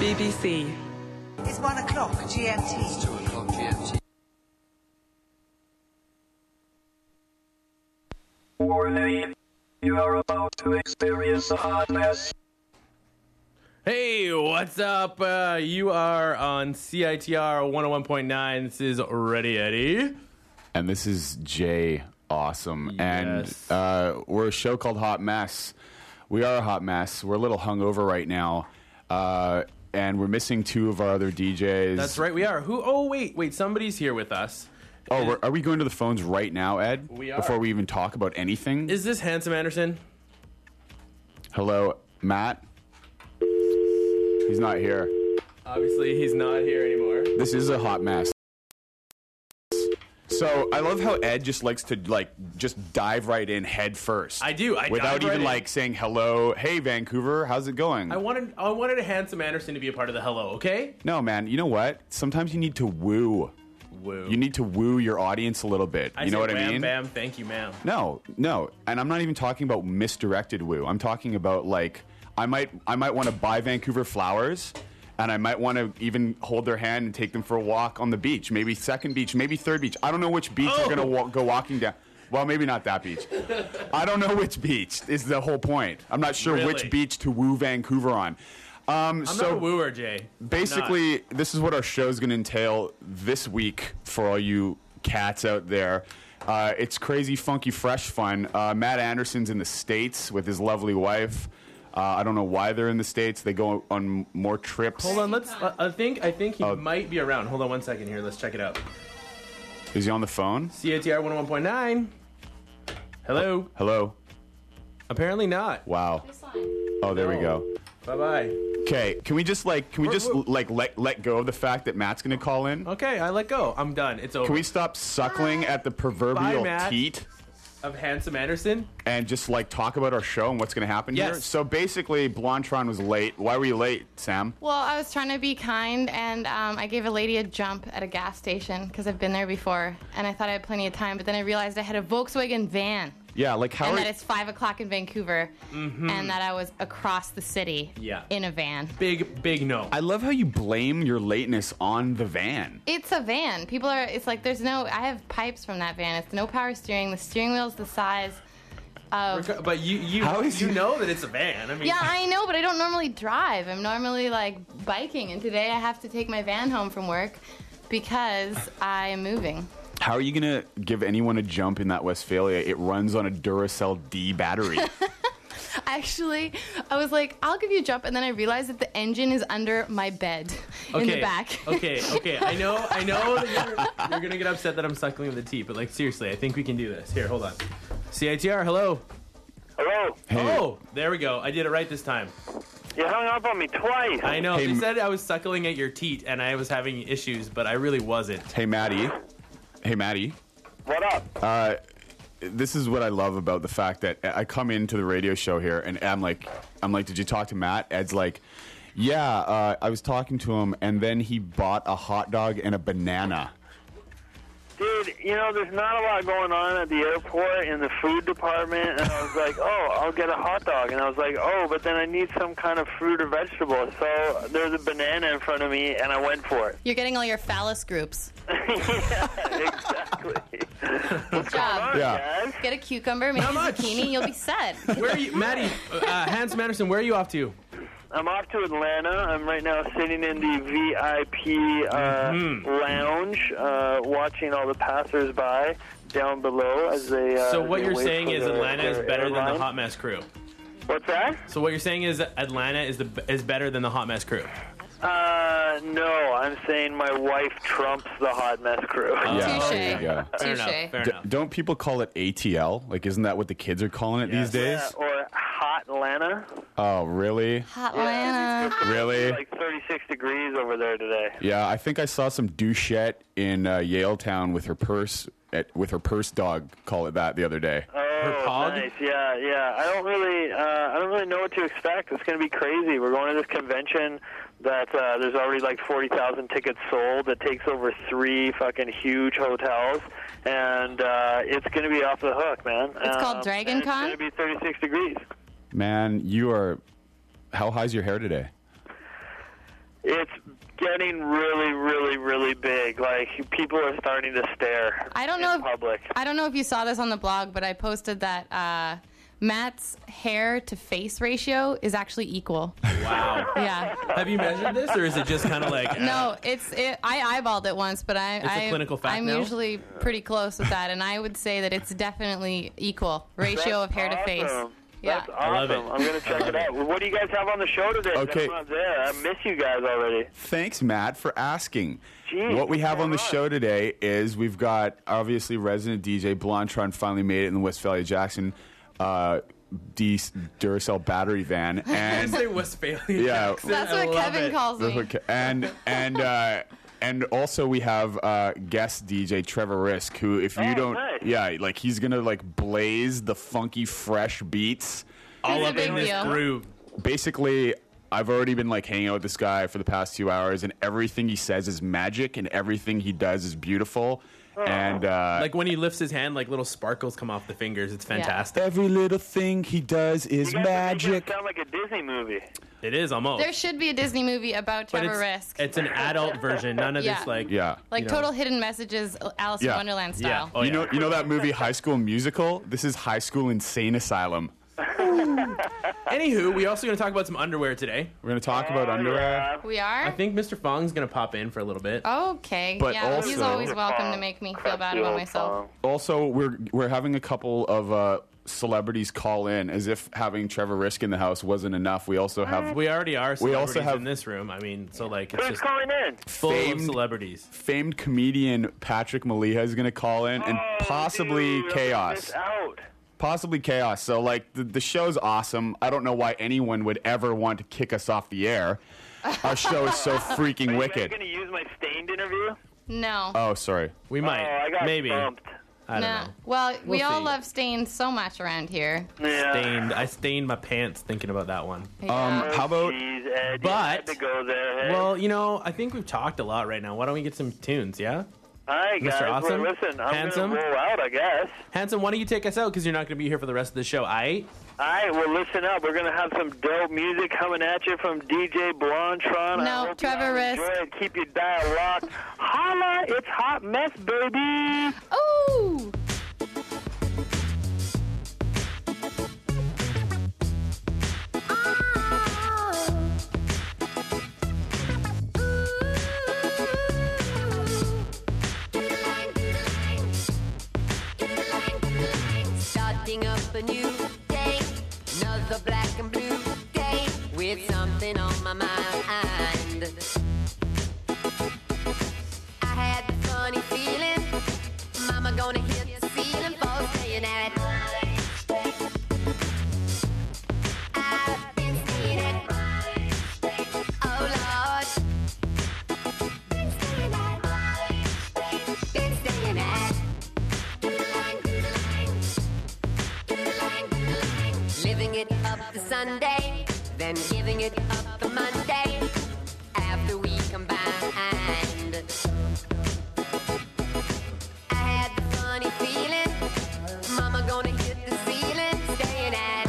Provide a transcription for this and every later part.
BBC. It's 1 o'clock GMT. It's 2 o'clock GMT. Warning. You are about to experience a hot mess. Hey, what's up? You are on CITR 101.9. This is Ready Eddie. And this is Jay Awesome. Yes. And we're a show called Hot Mess. We are a hot mess. We're a little hungover right now. And we're missing two of our other DJs. That's right, we are. Who? Oh, wait. Somebody's here with us. Oh, are we going to the phones right now, Ed? We are. Before we even talk about anything? Is this Handsome Anderson? Hello, Matt? He's not here. Obviously, he's not here anymore. This is a hot mess. So I love how Ed just likes to just dive right in head first. I do. Without dive even right in. saying hello. Hey, Vancouver, how's it going? I wanted a Handsome Anderson to be a part of the hello. Okay. No, man. You know what? Sometimes you need to woo. Woo. You need to woo your audience a little bit. You know what I mean? Bam, thank you, ma'am. No. And I'm not even talking about misdirected woo. I'm talking about I might want to buy Vancouver flowers. And I might want to even hold their hand and take them for a walk on the beach. Maybe second beach, maybe third beach. I don't know which beach we're going to go walking down. Well, maybe not that beach. I don't know which beach is the whole point. I'm not sure which beach to woo Vancouver on. I'm not a wooer, Jay. Basically, this is what our show's going to entail this week for all you cats out there. It's crazy, funky, fresh fun. Matt Anderson's in the States with his lovely wife. I don't know why they're in the States. They go on more trips. Hold on, I think he might be around. Hold on 1 second here. Let's check it out. Is he on the phone? CITR 101.9. Hello. Hello. Apparently not. Wow. Oh, there we go. Bye-bye. Okay, can we just let go of the fact that Matt's going to call in? Okay, I let go. I'm done. It's over. Can we stop suckling at the proverbial teat of Handsome Anderson and just talk about our show and what's going to happen here? So basically, Blondtron was late. Why were you late, Sam? Well, I was trying to be kind, and I gave a lady a jump at a gas station because I've been there before, and I thought I had plenty of time, but then I realized I had a Volkswagen van. Yeah, and that it's 5 o'clock in Vancouver, and that I was across the city in a van. Big no. I love how you blame your lateness on the van. It's a van. There's no, I have pipes from that van. It's no power steering. The steering wheel's the size of... But you know that it's a van. I mean, yeah, I know, but I don't normally drive. I'm normally biking, and today I have to take my van home from work because I'm moving. How are you going to give anyone a jump in that Westphalia? It runs on a Duracell D battery. Actually, I was like, I'll give you a jump, and then I realized that the engine is under my bed in the back. Okay. I know that you're going to get upset that I'm suckling the teat, but seriously, I think we can do this. Here, hold on. CITR, hello. Hello. Hey. Oh, there we go. I did it right this time. You hung up on me twice. I know. They said I was suckling at your teat, and I was having issues, but I really wasn't. Hey, Maddie. What up? This is what I love about the fact that I come into the radio show here and I'm like, did you talk to Matt? Ed's like, yeah, I was talking to him and then he bought a hot dog and a banana. Dude, there's not a lot going on at the airport in the food department, and I was like, oh, I'll get a hot dog. And I was like, oh, but then I need some kind of fruit or vegetable. So there's a banana in front of me, and I went for it. You're getting all your phallus groups. Yeah, exactly. Good job. Yeah. Guys? Get a cucumber, maybe a zucchini, you'll be set. Where are you, Maddie, Handsome Anderson, where are you off to? I'm off to Atlanta. I'm right now sitting in the VIP lounge, watching all the passers-by down below as they. So what you're saying is Atlanta is better than the Hot Mess Crew. What's that? So what you're saying is Atlanta is better than the Hot Mess Crew. No, I'm saying my wife trumps the Hot Mess Crew. Yeah. Fair enough. Don't people call it ATL? Isn't that what the kids are calling it these days? Yeah, or Hot Atlanta. Oh, really? Hot Atlanta. Really? It's 36 degrees over there today. Yeah, I think I saw some douchette in Yaletown with her purse dog call it that the other day. Oh, nice. Yeah. I don't really know what to expect. It's going to be crazy. We're going to this convention that there's already 40,000 tickets sold. That takes over 3 fucking huge hotels, and it's going to be off the hook, man. It's called Dragon Con? It's going to be 36 degrees. Man, how high's your hair today? It's getting really, really, really big. Like, people are starting to stare. I don't know. in public. I don't know if you saw this on the blog, but I posted that Matt's hair to face ratio is actually equal. Wow. Yeah. Have you measured this, or is it just kind of like? No, I eyeballed it once, but a clinical fact I'm now? usually pretty close with that, and I would say that it's definitely equal ratio of hair to face. Awesome. Yeah. That's awesome. I love it. I'm going to check it out. What do you guys have on the show today? Okay. I'm not there. I miss you guys already. Thanks, Matt, for asking. Jeez, What we have on the what's show today is we've got, obviously, resident DJ Blondtron finally made it in the Westphalia Jackson Duracell battery van. I And say Westphalia. Yeah. Jackson. That's I what love Kevin it. calls me. and also we have guest DJ Trevor Risk, who, if you Oh, don't, nice. yeah, like he's gonna like blaze the funky fresh beats. All He's a up in big this deal. groove. Basically, I've already been like hanging out with this guy for the past 2 hours, and everything he says is magic, and everything he does is beautiful. And Like when he lifts his hand, like little sparkles come off the fingers. It's fantastic. every little thing he does is You guys are making magic. it sound like a Disney movie. It is almost. There should be a Disney movie about but Trevor it's, Risk. it's an adult version. None of Yeah. this like. Yeah. Like you know. total hidden messages, Alice in Yeah. Wonderland Yeah. style. Oh, You yeah. know that movie High School Musical? This is High School Insane Asylum. Anywho, we also going to talk about some underwear today. We're gonna talk about underwear. Yeah. We are? I think Mr. Fong's going to pop in for a little bit. Okay. But yeah, he's also- always welcome to make me feel bad about myself. Also, we're having a couple of celebrities call in, as if having Trevor Risk in the house wasn't enough. We also have We already are celebrities also have- in this room. I mean, so like it's Who's just calling in? full of famed- celebrities. famed comedian Patrick Maliha is going to call in, and possibly Dude, Chaos. miss out. Possibly Chaos. So, like, the show's awesome. I don't know why anyone would ever want to kick us off the air. Our show is so freaking Are you guys wicked. going to use my Stained interview? No. Oh, sorry. We might. Oh, I got Maybe. bumped. I don't no. know. Well, we We'll all see. love Stain so much around here. Yeah. I stained my pants thinking about that one. Yeah. How about Jeez, Ed, you But- had to go there. Hey. Well, you know, I think we've talked a lot right now. Why don't we get some tunes, yeah? all right, guys. Mr. Awesome? Well, listen, I'm Handsome? going to roll out, I guess. Handsome, why don't you take us out because you're not going to be here for the rest of the show, aight? All right, well, listen up. We're going to have some dope music coming at you from DJ Blondtron. No, I hope Trevor you Risk. enjoy it. Keep your dial locked. Holla, it's Hot Mess, baby. Ooh! Starting up a new day, another black and blue day, with something on my mind. I had the funny feeling, mama gonna hit the ceiling for staying at. I've been staying at. Oh Lord. Been staying at. Living it up to Sunday, then giving it up to Monday, after we combined. I had the funny feeling, mama gonna hit the ceiling, staying at.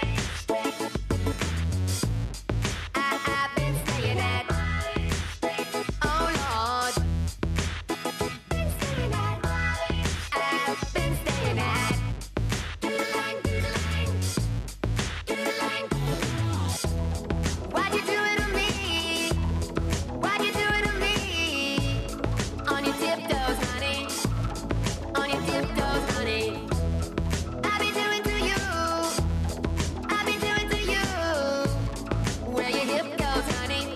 I've been staying at. Oh Lord. Been staying at. I've been staying at. Why'd you do it to me? Why'd you do it to me? On your tiptoes, honey. On your tiptoes, honey. I've been doing to you. I've been doing to you. Where your hip goes, honey,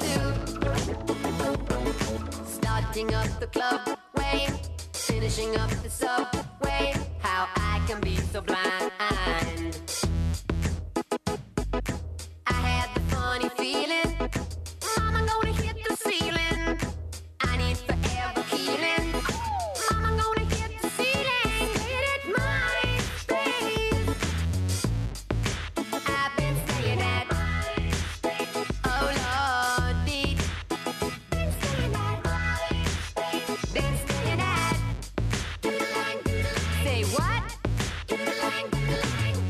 too. Starting up the club way, finishing up the subway. How I can be so blind. I had the funny feeling, mama gonna hit the ceiling. I need forever healing. Mama gonna hit the ceiling. Hit it my space. I've been staying at. Oh Lordy. Been staying at. Been staying at. Say what?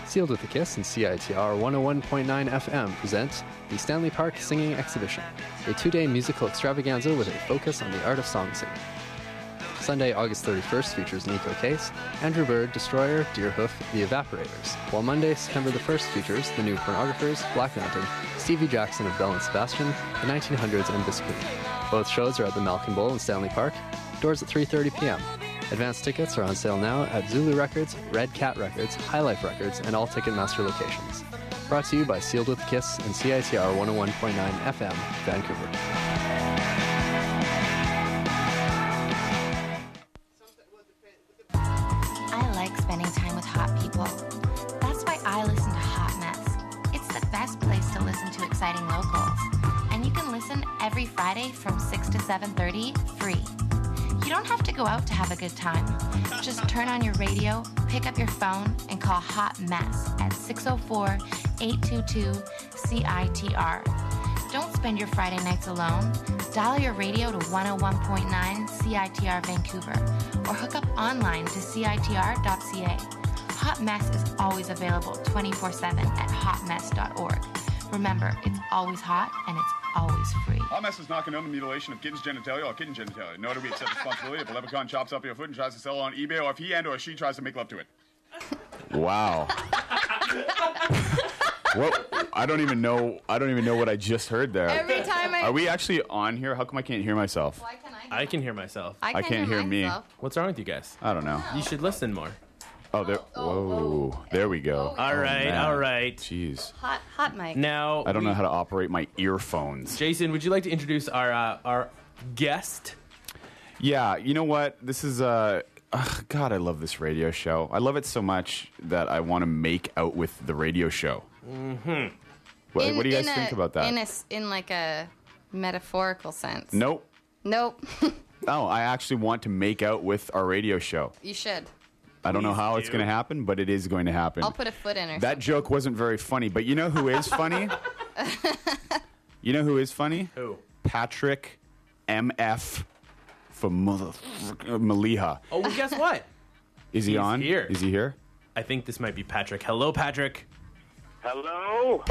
Sealed with a Kiss and CITR 101.9 FM presents the Stanley Park Singing Exhibition, a 2-day musical extravaganza with a focus on the art of song singing. Sunday, August 31st features Nico Case, Andrew Bird, Destroyer, Deerhoof, The Evaporators, while Monday, September the 1st features The New Pornographers, Black Mountain, Stevie Jackson of Bell and Sebastian, The 1900s, and Biscuit. Both shows are at the Malkin Bowl in Stanley Park. Doors at 3:30 p.m. Advance tickets are on sale now at Zulu Records, Red Cat Records, High Life Records, and all Ticketmaster locations. Brought to you by Sealed with a Kiss and CITR 101.9 FM, Vancouver. I like spending time with hot people. That's why I listen to Hot Mess. It's the best place to listen to exciting locals. And you can listen every Friday from 6 to 7:30 free. You don't have to go out to have a good time. Just turn on your radio, pick up your phone, and call Hot Mess at 604-822-CITR. Don't spend your Friday nights alone. Dial your radio to 101.9 CITR Vancouver or hook up online to CITR.ca. Hot Mess is always available 24/7 at hotmess.org. Remember, it's always hot and it's always free. Hot Mess is not condone the mutilation of kitten's genitalia or kitten genitalia. Nor do we accept responsibility if a leprechaun chops up your foot and tries to sell it on eBay, or if he and or she tries to make love to it. Wow. What? I don't even know what I just heard there. Every time Are we actually on here? How come I can't hear myself? Why can I can hear myself. I can't hear me. myself. What's wrong with you guys? I don't know. You should listen more. Oh, there. Whoa. There we go. All right, man. all right. Jeez. Hot mic. Now, I don't know how to operate my earphones. Jason, would you like to introduce our guest? Yeah, you know what? This is God, I love this radio show. I love it so much that I want to make out with the radio show. Mm-hmm. What do you guys think about that? In like a metaphorical sense. Nope. Nope. No, I actually want to make out with our radio show. You should. I don't know how it's going to happen, but it is going to happen. I'll put a foot in or That something. joke wasn't very funny, but you know who is funny? You know who is funny? Who? Patrick MF for Maliha. Oh, well, guess what? Is he on? Here. Is he here? I think this might be Patrick. Hello, Patrick. Hello?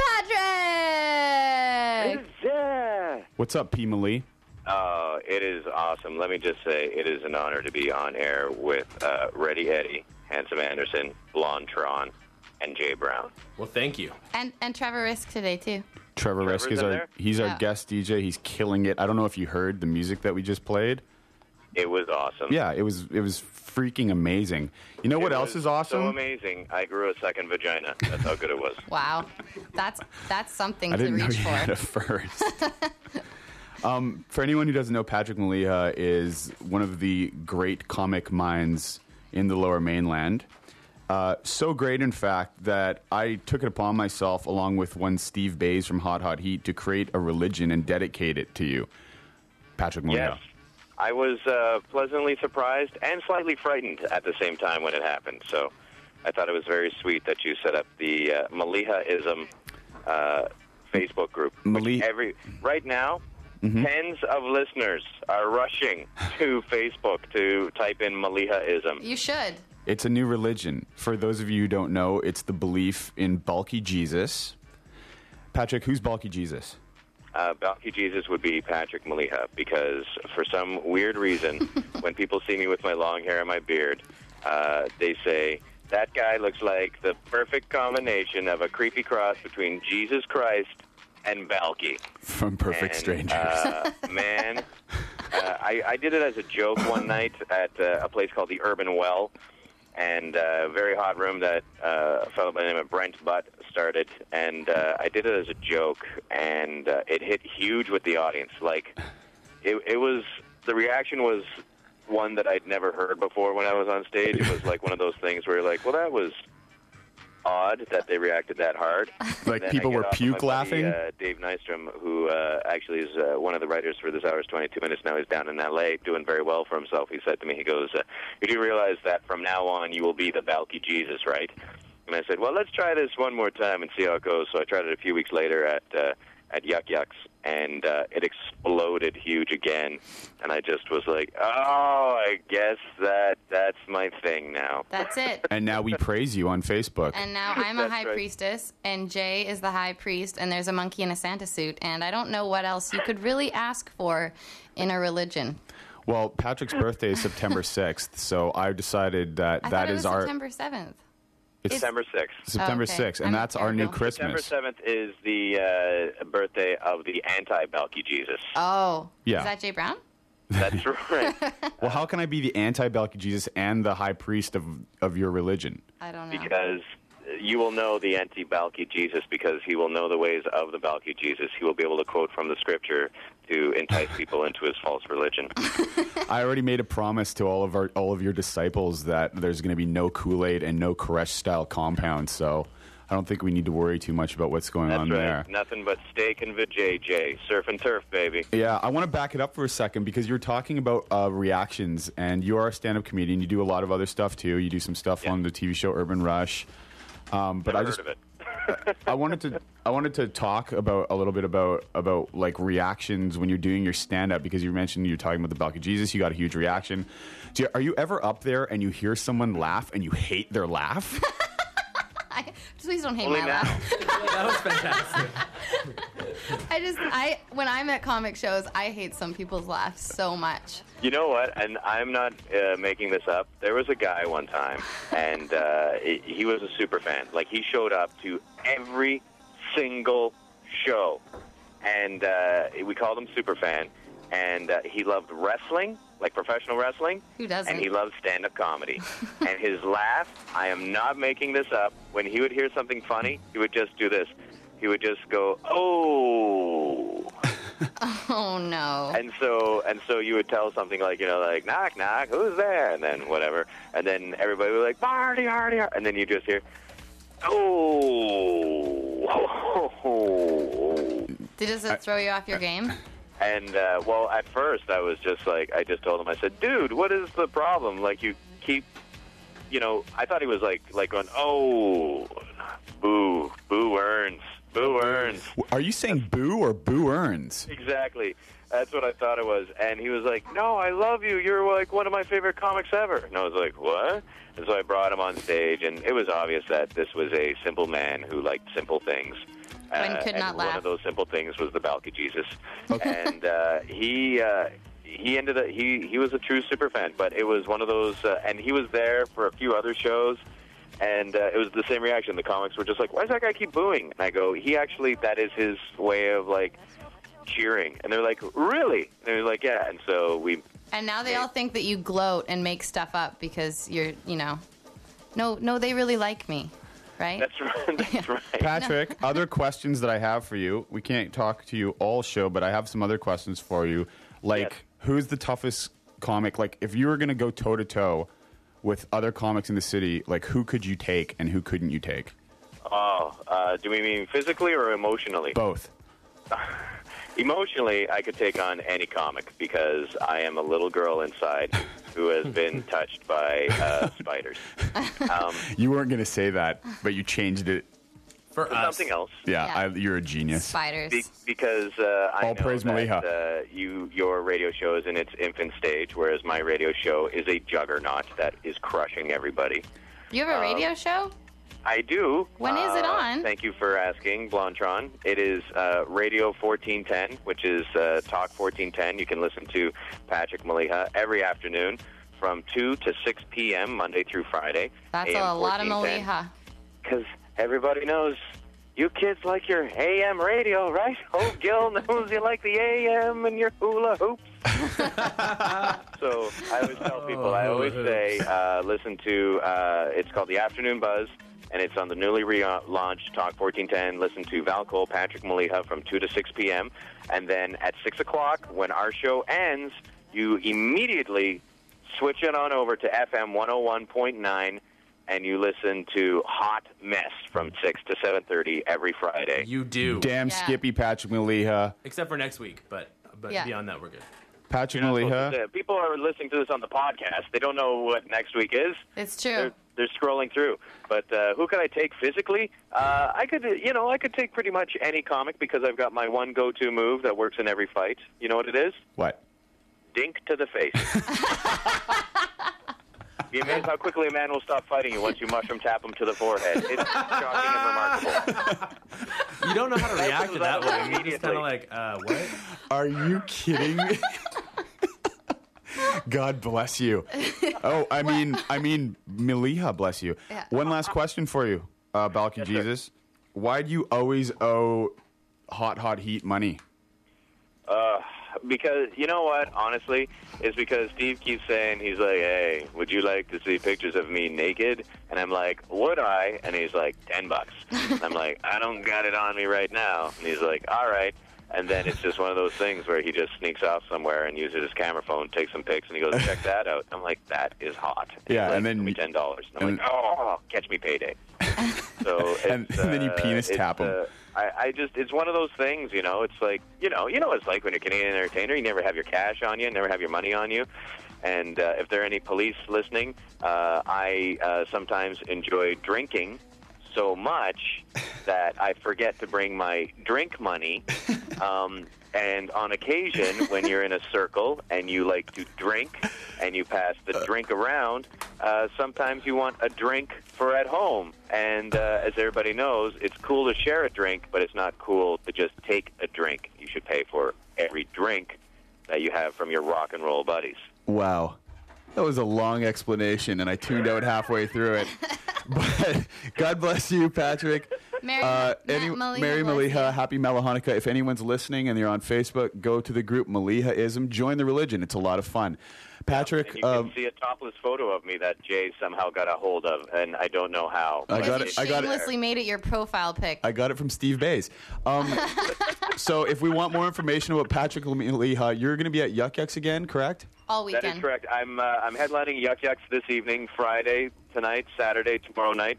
Patrick! Yeah. What's up, P. Mali? It is awesome. Let me just say it is an honor to be on air with Reddy Eddie, Handsome Anderson, Blonde Tron, and Jay Brown. Well, thank you. And Trevor Risk today, too. Trevor Trevor's Risk is in our there? our guest DJ. He's killing it. I don't know if you heard the music that we just played. It was awesome. Yeah, it was freaking amazing. You know what else is awesome? So amazing. I grew a second vagina. That's how good it was. Wow. That's something I to didn't know reach you for. had a first. For anyone who doesn't know, Patrick Maliha is one of the great comic minds in the Lower Mainland. So great, in fact, that I took it upon myself, along with one Steve Bays from Hot Hot Heat, to create a religion and dedicate it to you, Patrick Maliha. Yes. I was pleasantly surprised and slightly frightened at the same time when it happened. So I thought it was very sweet that you set up the Malihaism Facebook group. Right now, tens of listeners are rushing to Facebook to type in Malihaism. You should. It's a new religion. For those of you who don't know, it's the belief in bulky Jesus. Patrick, who's bulky Jesus? Bulky Jesus would be Patrick Maliha, because for some weird reason, when people see me with my long hair and my beard, they say, that guy looks like the perfect combination of a creepy cross between Jesus Christ and Balky. From Perfect Strangers. Man, I did it as a joke one night at a place called the Urban Well, and a very hot room that a fellow by the name of Brent Butt started, and I did it as a joke, and it hit huge with the audience. Like, it was, the reaction was one that I'd never heard before when I was on stage. It was like one of those things where you're like, well, that was odd that they reacted that hard. Like Then people I get were off of puke my laughing? buddy, Dave Nystrom, who actually is one of the writers for this hour's 22 Minutes. Now he's down in L.A. doing very well for himself. He said to me, he goes, you do realize that from now on you will be the Balky Jesus, right? And I said, well, let's try this one more time and see how it goes. So I tried it a few weeks later at at Yuck Yucks, and it exploded huge again. And I just was like, oh, I guess that's my thing now. That's it. And now we praise you on Facebook. And now I'm a That's high right. priestess, and Jay is the high priest, and there's a monkey in a Santa suit, and I don't know what else you could really ask for in a religion. Well, Patrick's birthday is September 6th, so I decided that I that thought it is was our September 7th. it's September 6th. September Okay. 6th, and I'm that's our new terrible. Christmas. September 7th is the birthday of the anti-Balky Jesus. Oh. Yeah. Is that Jay Brown? That's right. Well, how can I be the anti-Balky Jesus and the high priest of your religion? I don't know. Because you will know the anti-Balky Jesus because he will know the ways of the Balky Jesus. He will be able to quote from the scripture to entice people into his false religion. I already made a promise to all of your disciples that there's going to be no Kool-Aid and no Koresh style compound. So I don't think we need to worry too much about what's going That's on right. there. Nothing but steak and vajayjay. Surf and turf, baby. Yeah, I want to back it up for a second because you're talking about reactions, and you are a stand-up comedian. You do a lot of other stuff too. You do some stuff on the TV show Urban Rush. But Never I just heard of it. I wanted to talk about a little bit about like reactions when you're doing your stand-up, because you mentioned you're talking about the Balky Jesus. You got a huge reaction. Are you ever up there and you hear someone laugh and you hate their laugh? Please don't hate Only my now. laugh. That was fantastic. When I'm at comic shows, I hate some people's laughs so much. You know what? And I'm not making this up. There was a guy one time, and he was a super fan. Like, he showed up to every single show, and we called him super fan. And he loved wrestling, like professional wrestling. Who doesn't? And he loved stand-up comedy. And his laugh, I am not making this up, when he would hear something funny, he would just do this. He would just go, oh. Oh, no. And so you would tell something like, like, knock, knock, who's there? And then whatever. And then everybody would be like, Marty, Artie, Artie. And then you just hear, oh. Does it throw you off your game? And, well, at first I was just like, I just told him, I said, dude, what is the problem? Like, you keep, I thought he was like going, oh, boo, boo earns, boo earns. Are you saying boo or boo earns? Exactly. That's what I thought it was. And he was like, no, I love you. You're like one of my favorite comics ever. And I was like, what? And so I brought him on stage, and it was obvious that this was a simple man who liked simple things. And could not One laugh. of those simple things was the Balky Jesus. And he ended up, he was a true super fan, but it was one of those, and he was there for a few other shows, and it was the same reaction. The comics were just like, why does that guy keep booing? And I go, that is his way of, like, cheering. And they're like, really? And they're like, yeah. And so we... And now they all think that you gloat and make stuff up because you're, no, they really like me, right? That's right. That's right. Patrick, other questions that I have for you. We can't talk to you all show, but I have some other questions for you. Like, Yes. who's the toughest comic? Like, if you were going to go toe-to-toe with other comics in the city, like, who could you take and who couldn't you take? Oh, do we mean physically or emotionally? Both. Emotionally, I could take on any comic because I am a little girl inside who has been touched by spiders. You weren't going to say that, but you changed it. For us. Something else. Yeah, Yeah. you're a genius. Spiders. Because I All know praise that Maliha. your radio show is in its infant stage, whereas my radio show is a juggernaut that is crushing everybody. You have a radio show? I do. When is it on? Thank you for asking, Blondtron. It is Radio 1410, which is Talk 1410. You can listen to Patrick Maliha every afternoon from 2 to 6 p.m., Monday through Friday. That's AM a lot of 1410. Maliha. Because everybody knows you kids like your AM radio, right? Oh, Gil knows you like the AM and your hula hoops. So I always tell people, I always say, listen to, it's called The Afternoon Buzz, and it's on the newly relaunched Talk 1410. Listen to Val Cole, Patrick Maliha from 2 to 6 p.m. And then at 6 o'clock, when our show ends, you immediately switch it on over to FM 101.9, and you listen to Hot Mess from 6 to 7:30 every Friday. You do. Damn Yeah. Skippy Patrick Maliha. Except for next week, but Yeah. beyond that, we're good. Patrick You're not supposed Maliha. to say it. People are listening to this on the podcast. They don't know what next week is. It's true. they're scrolling through. But who could I take physically? I could take pretty much any comic because I've got my one go-to move that works in every fight. You know what it is? What? Dink to the face. Be amazed how quickly a man will stop fighting you once you mushroom tap him to the forehead. It's shocking and remarkable. You don't know how to react to that one. You're just Immediately. kind of like, what? Are you kidding me? God bless you. Oh, I mean, Maliha, bless you. Yeah. One last question for you, Balkan Jesus. Why do you always owe Hot Heat money? Because, you know what, honestly, is because Steve keeps saying, he's like, hey, would you like to see pictures of me naked? And I'm like, would I? And he's like, $10. And I'm like, I don't got it on me right now. And he's like, all right. And then it's just one of those things where he just sneaks off somewhere and uses his camera phone, takes some pics, and he goes, check that out. I'm like, that is hot. And Yeah, he's like, and then "Give me $10. And I'm like, oh, catch me payday. So And then you penis tap him. It's one of those things, you know. It's like, you know what it's like when you're a Canadian entertainer. You never have your cash on you, never have your money on you. And if there are any police listening, I sometimes enjoy drinking so much that I forget to bring my drink money. And on occasion, when you're in a circle and you like to drink and you pass the drink around, sometimes you want a drink for at home. And as everybody knows, it's cool to share a drink, but it's not cool to just take a drink. You should pay for every drink that you have from your rock and roll buddies. Wow. That was a long explanation, and I tuned out halfway through it. But God bless you, Patrick. Mary Mary Maliha, happy Malahanukkah. If anyone's listening and you're on Facebook, go to the group Malihaism. Join the religion. It's a lot of fun. Patrick, And you can see a topless photo of me that Jay somehow got a hold of, and I don't know how. I got You it. shamelessly made it your profile pic. I got it from Steve Bays. So if we want more information about Patrick Maliha, you're going to be at Yuck Yucks again, correct? All That weekend. is correct. I'm headlining Yuck Yucks this evening, Friday, tonight, Saturday, tomorrow night.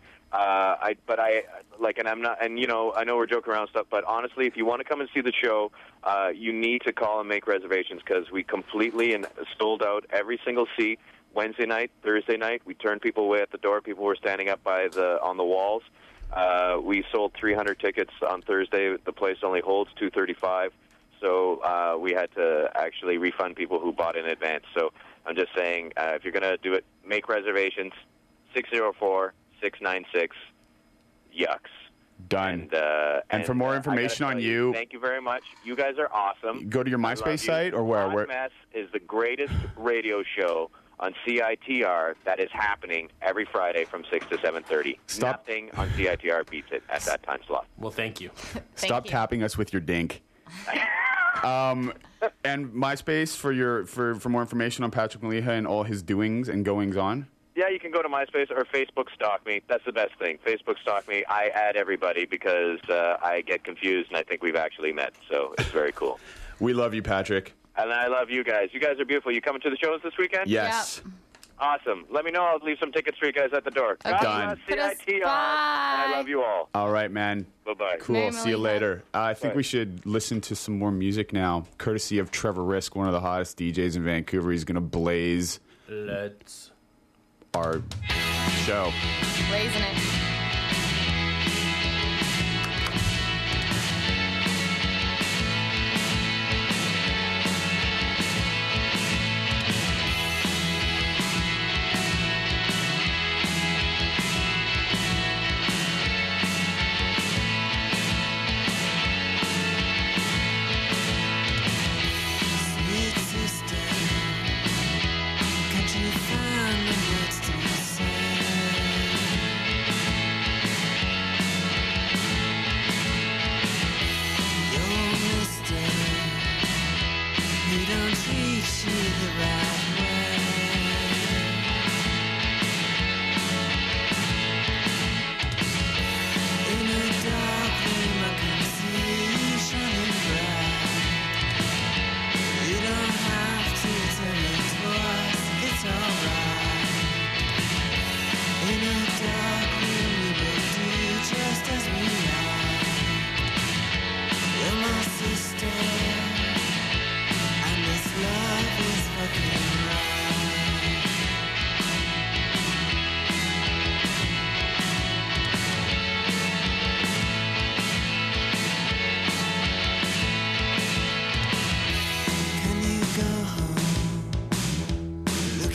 And I'm not, and you know, I know we're joking around stuff, but honestly, if you want to come and see the show, you need to call and make reservations because we completely and sold out every single seat. Wednesday night, Thursday night, we turned people away at the door. People were standing up on the walls. We sold 300 tickets on Thursday. The place only holds 235. So we had to actually refund people who bought in advance. So I'm just saying, if you're going to do it, make reservations, 604-696-YUCKS. Done. And for more information on you, thank you very much. You guys are awesome. go to your I love MySpace you. site or where? Hot Mess is the greatest radio show on CITR that is happening every Friday from 6 to 7:30. Stop. Nothing on CITR beats it at that time slot. Well, thank you. Stop tapping us with your dink. And MySpace for more information on Patrick Maliha and all his doings and goings on. Yeah, you can go to MySpace or Facebook stalk me. That's the best thing. Facebook stalk me. I add everybody because I get confused and I think we've actually met. So it's very cool. We love you, Patrick. And I love you guys. You guys are beautiful. You coming to the shows this weekend? Yes. Awesome. Let me know. I'll leave some tickets for you guys at the door. Okay. Done. God bless CITR. And I love you all. All right, man. Bye-bye. Cool. Mary See you Maliha. later. I think Bye. we should listen to some more music now, courtesy of Trevor Risk, one of the hottest DJs in Vancouver. He's going to blaze Let's. our show. Blazing it. Sweet sister, can't you find the words to say?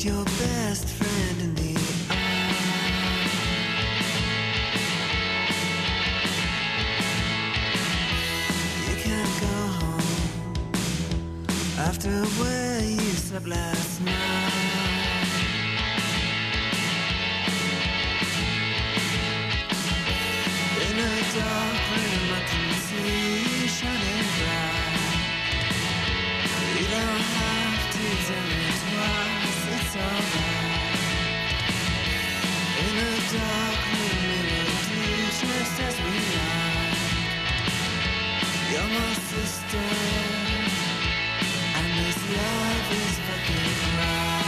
your best friend in the eye. You can't go home after where you slept last night. In a dark room I can see you shining bright. You don't have to tell me twice, it's alright. In a dark room we will do just as we like. You're my sister, and this love is fucking right.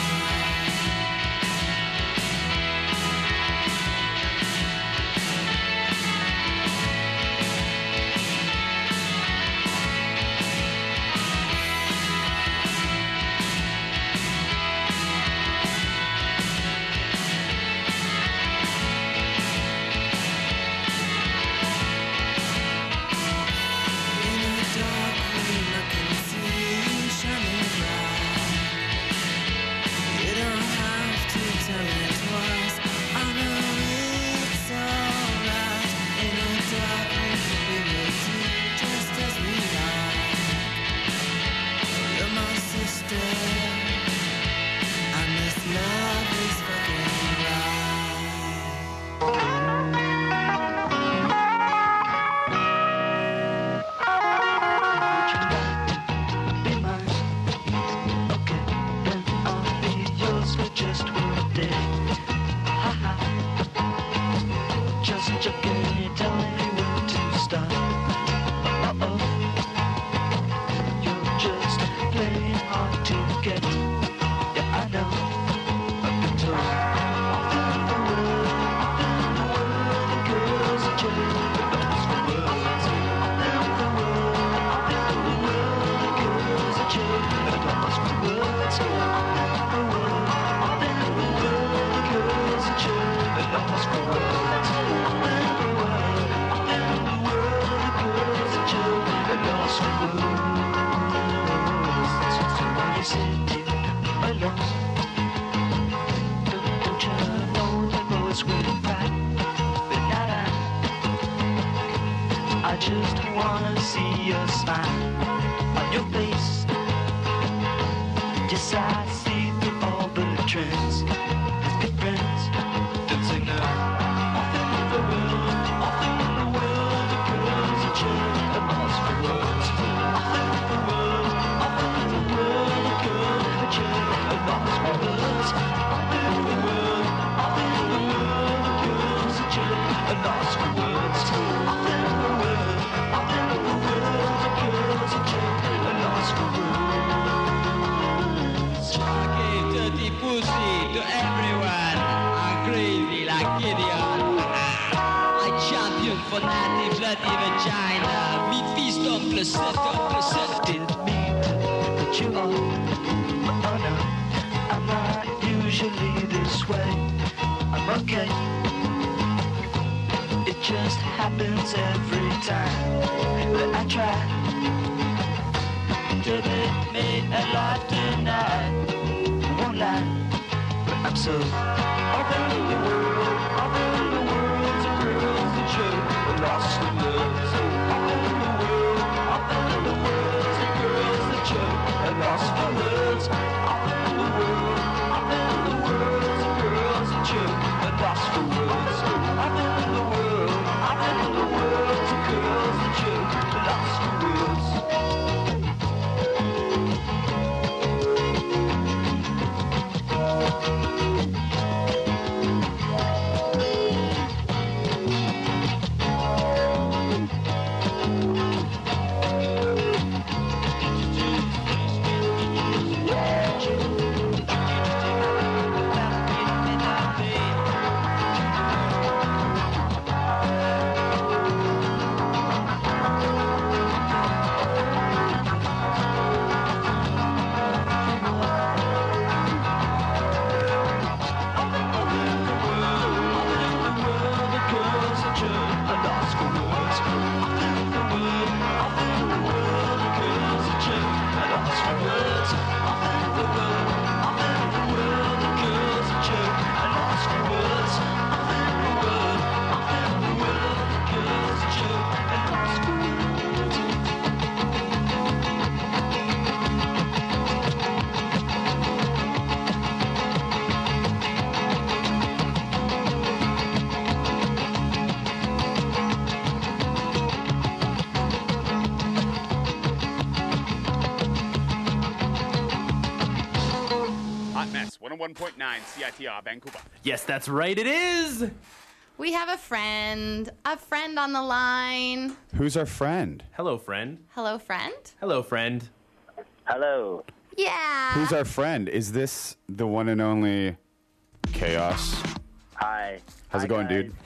101.9 CITR Vancouver. Yes, that's right, it is. We have a friend on the line. Who's our friend? Hello, friend. Hello, friend. Hello, friend. Hello. Yeah. Who's our friend? Is this the one and only Chaos? Hi. How's it going, dude?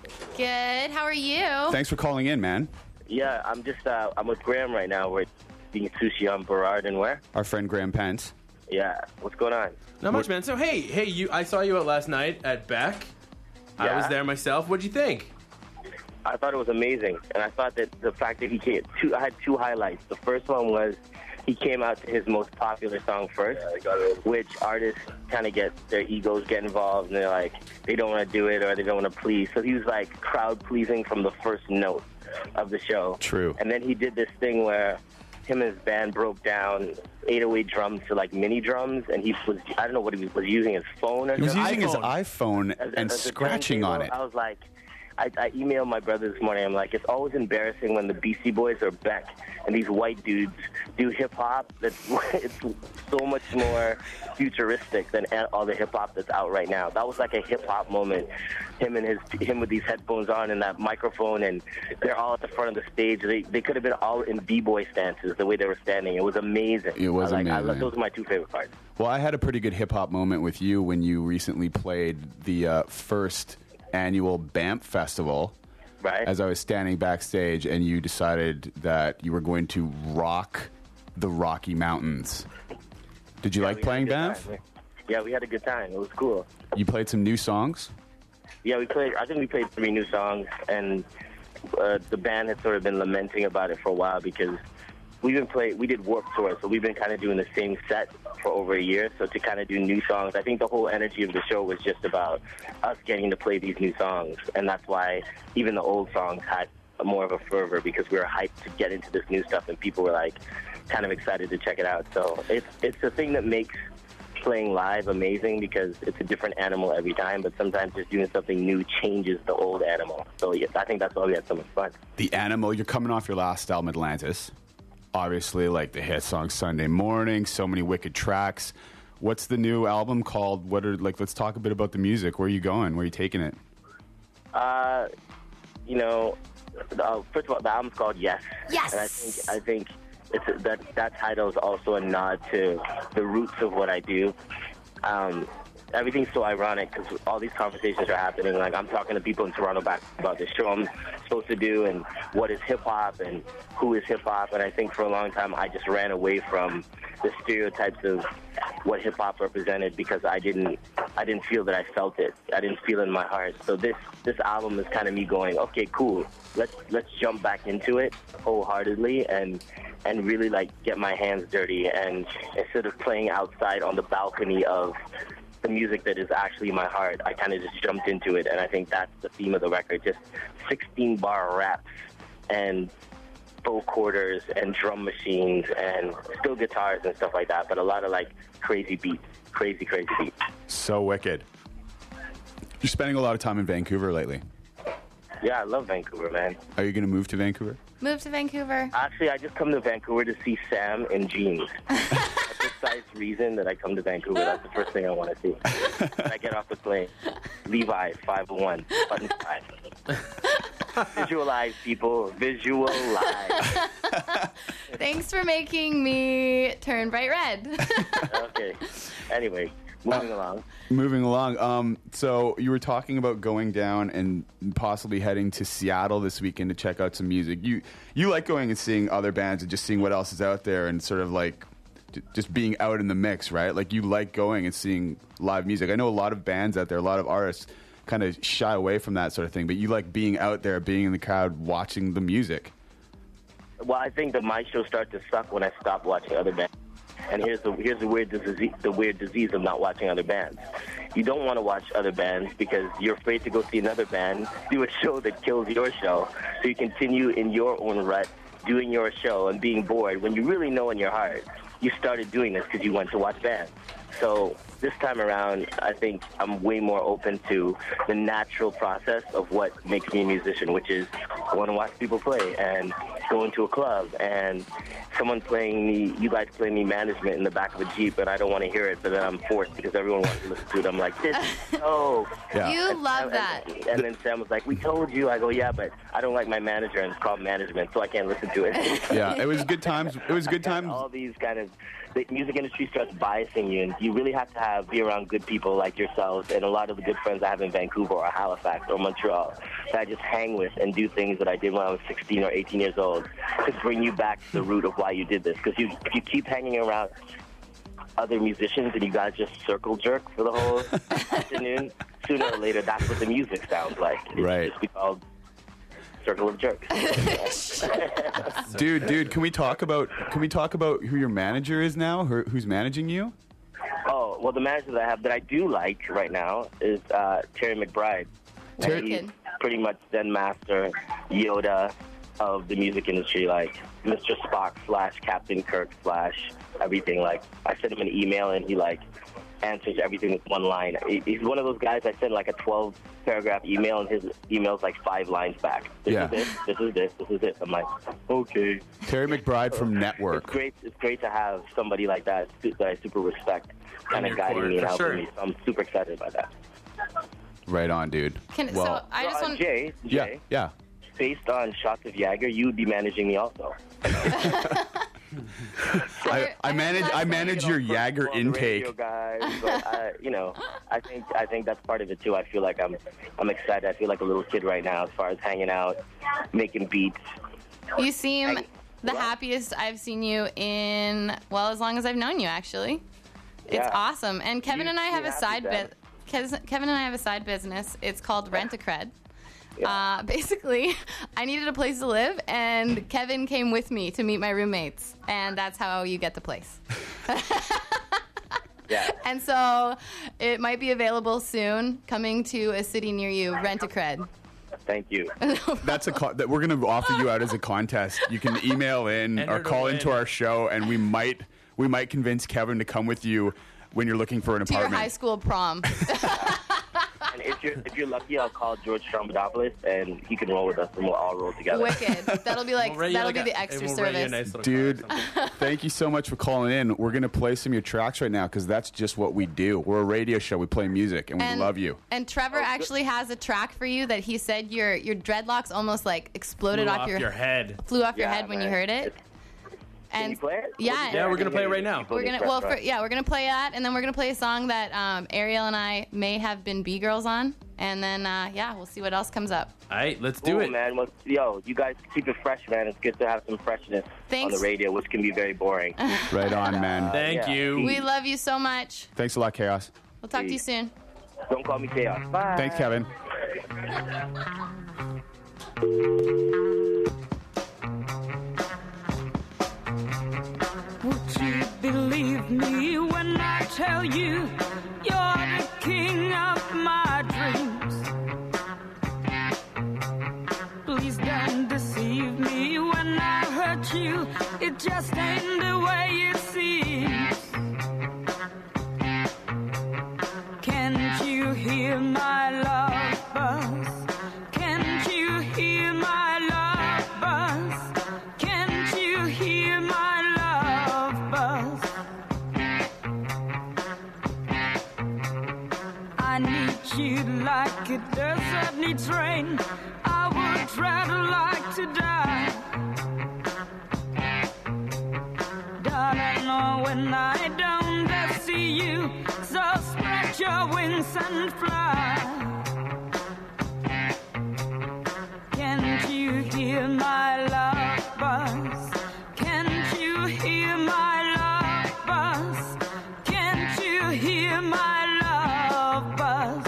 Good. How are you? Thanks for calling in, man. Yeah, I'm just I'm with Graham right now. We're eating sushi on Burrard and where? Our friend Graham Pence. Yeah. What's going on? Not much, man. So, hey, I saw you out last night at Beck. I Yeah. was there myself. What'd you think? I thought it was amazing, and I thought that the fact that he came, I had two highlights. The first one was he came out to his most popular song first, which artists kind of get their egos get involved, and they're like, they don't want to do it or they don't want to please. So he was like crowd pleasing from the first note of the show. True. And then he did this thing where him and his band broke down 808 drums to like mini drums, and he was, I don't know what he was using, his phone or He was something? using his iPhone and as a scratching on turntable. it. I was like, I emailed my brother this morning. I'm like, it's always embarrassing when the Beastie Boys or Beck and these white dudes do hip hop. It's so much more futuristic than all the hip hop that's out right now. That was like a hip hop moment. Him with these headphones on and that microphone, and they're all at the front of the stage. They could have been all in b-boy stances the way they were standing. It was amazing. It was amazing. Those are my two favorite parts. Well, I had a pretty good hip hop moment with you when you recently played the first annual Banff Festival. Right. As I was standing backstage, and you decided that you were going to rock the Rocky Mountains. Did you like we had a playing good Banff? time. Yeah, we had a good time. It was cool. You played some new songs? Yeah, I think we played 3 new songs, and the band had sort of been lamenting about it for a while because we did Warped Tour, so we've been kind of doing the same set for over a year. So to kind of do new songs, I think the whole energy of the show was just about us getting to play these new songs, and that's why even the old songs had more of a fervor because we were hyped to get into this new stuff, and people were like kind of excited to check it out. So it's the thing that makes playing live amazing because it's a different animal every time, but sometimes just doing something new changes the old animal. So yeah, I think that's why we had so much fun. The Animal, you're coming off your last album, Atlantis. Obviously, like the hit song Sunday Morning, so many wicked tracks. What's the new album called? Let's talk a bit about the music. Where are you going? Where are you taking it? First of all, the album's called Yes. Yes. And I think it's that title is also a nod to the roots of what I do. Everything's so ironic because all these conversations are happening. Like, I'm talking to people in Toronto about the show I'm supposed to do and what is hip-hop and who is hip-hop. And I think for a long time I just ran away from the stereotypes of what hip-hop represented because I didn't feel that I felt it. I didn't feel it in my heart. So this album is kind of me going, okay, cool. Let's jump back into it wholeheartedly and really, like, get my hands dirty. And instead of playing outside on the balcony of the music that is actually my heart, I kind of just jumped into it, and I think that's the theme of the record. Just 16-bar raps and full quarters and drum machines and still guitars and stuff like that, but a lot of like crazy beats, crazy beats. So wicked. You're spending a lot of time in Vancouver lately. Yeah, I love Vancouver, man. Are you going to move to Vancouver? Move to Vancouver. Actually, I just come to Vancouver to see Sam in jeans. That's the precise reason that I come to Vancouver. That's the first thing I want to see. When I get off the plane, Levi's 501, button 5. Visualize, people. Visualize. Thanks for making me turn bright red. Okay. Anyway, moving along. So you were talking about going down and possibly heading to Seattle this weekend to check out some music. You like going and seeing other bands and just seeing what else is out there and sort of like just being out in the mix, right? Like you like going and seeing live music. I know a lot of bands out there, a lot of artists kind of shy away from that sort of thing, but you like being out there, being in the crowd, watching the music. Well, I think that my shows start to suck when I stop watching other bands. And here's the weird disease of not watching other bands. You don't want to watch other bands because you're afraid to go see another band do a show that kills your show. So you continue in your own rut, doing your show and being bored when you really know in your heart you started doing this because you went to watch bands. So this time around, I think I'm way more open to the natural process of what makes me a musician, which is I want to watch people play. And going to a club and someone playing me, you guys playing me Management in the back of a Jeep, and I don't want to hear it, but then I'm forced because everyone wants to listen to it. I'm like, this is so. Yeah. You love that. And then Sam was like, we told you. I go, yeah, but I don't like my manager, and it's called Management, so I can't listen to it. Yeah, it was good times. It was good times. All these kind of, the music industry starts biasing you, and you really have to be around good people like yourselves, and a lot of the good friends I have in Vancouver or Halifax or Montreal that I just hang with and do things that I did when I was 16 or 18 years old to bring you back to the root of why you did this. Because you keep hanging around other musicians and you guys just circle jerk for the whole afternoon, sooner or later that's what the music sounds like. It's Right. just be called Circle of Jerks. Dude, can we talk about who your manager is now? Who's managing you? Oh, well, the manager that I do like right now is Terry McBride. Terry- He's pretty much Zen Master, Yoda of the music industry, like Mr. Spock / Captain Kirk / everything. Like, I sent him an email and he like answers everything with one line. He's one of those guys I send like a 12-paragraph email and his email's like 5 lines back. This is this. I'm like, okay. Terry McBride from Network. It's great to have somebody like that I super respect kind of guiding me and helping me. So I'm super excited about that. Right on, dude. So I just want Jay, yeah. based on shots of Jagger, you would be managing me also. I manage your Jagger intake. Radio guys, but I think that's part of it too. I feel like I'm excited. I feel like a little kid right now as far as hanging out, making beats. You seem the happiest I've seen you in, well, as long as I've known you, actually. It's Yeah. awesome. And Kevin You and I have a seem side happy, Kevin and I have a side business. It's called Rent-A-Cred. Basically, I needed a place to live, and Kevin came with me to meet my roommates, and that's how you get the place. Yeah. And so it might be available soon, coming to a city near you, Rent-A-Cred. Thank you. That's that we're going to offer you out as a contest. You can email in or call into our show, and we might convince Kevin to come with you when you're looking for an To your apartment. high school prom. And if you're lucky, I'll call George Strombadopoulos, and he can roll with us, and we'll all roll together. Wicked. That'll be the extra service. Dude, thank you so much for calling in. We're going to play some of your tracks right now because that's just what we do. We're a radio show. We play music, and we love you. And Trevor actually has a track for you that he said your dreadlocks almost like exploded Flew off your head. Flew off your Yeah, head when you man. heard it. Can you play it? Yeah, we're gonna play it right now. We're gonna we're gonna play that, and then we're gonna play a song that Ariel and I may have been B-girls on, and then we'll see what else comes up. All right, let's do Cool, it. man. Well, you guys keep it fresh, man. It's good to have some freshness Thanks. on the radio, which can be very boring. Right on, man. Thank you. We love you so much. Thanks a lot, Chaos. We'll talk to you soon. Don't call me Chaos. Bye. Thanks, Kevin. Would you believe me when I tell you you're the king of my dreams? Please don't deceive me when I hurt you. It just ain't the way it seems. Can't you hear my love buzz? Can't you hear my love buzz? Can't you hear my love buzz? I need you like a desert needs rain. I would rather like to die. Darling, oh, when I don't see you, so spread your wings and fly. Can't you hear my love buzz? Can't you hear my love buzz? Can't you hear my love buzz?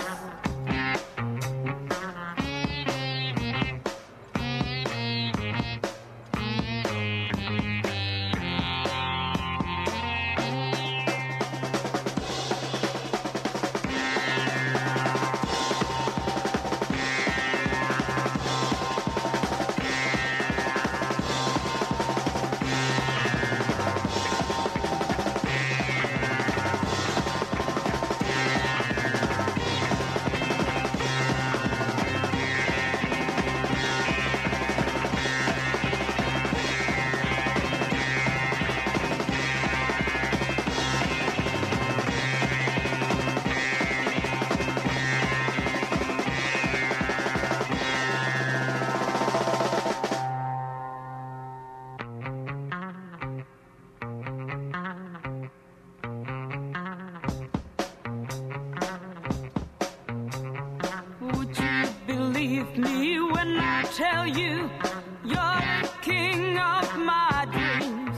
tell you you're the king of my dreams.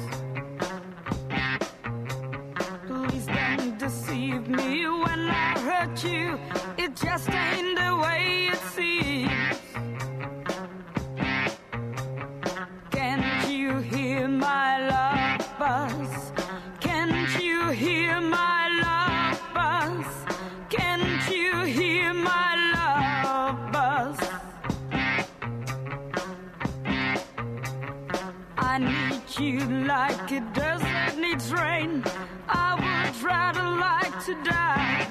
Please don't deceive me when I hurt you. It just ain't the way it seems. Can't you hear my love buzz? Can't you hear my love buzz? Can't you hear my love buzz? I need you like a desert needs rain. I would rather like to die.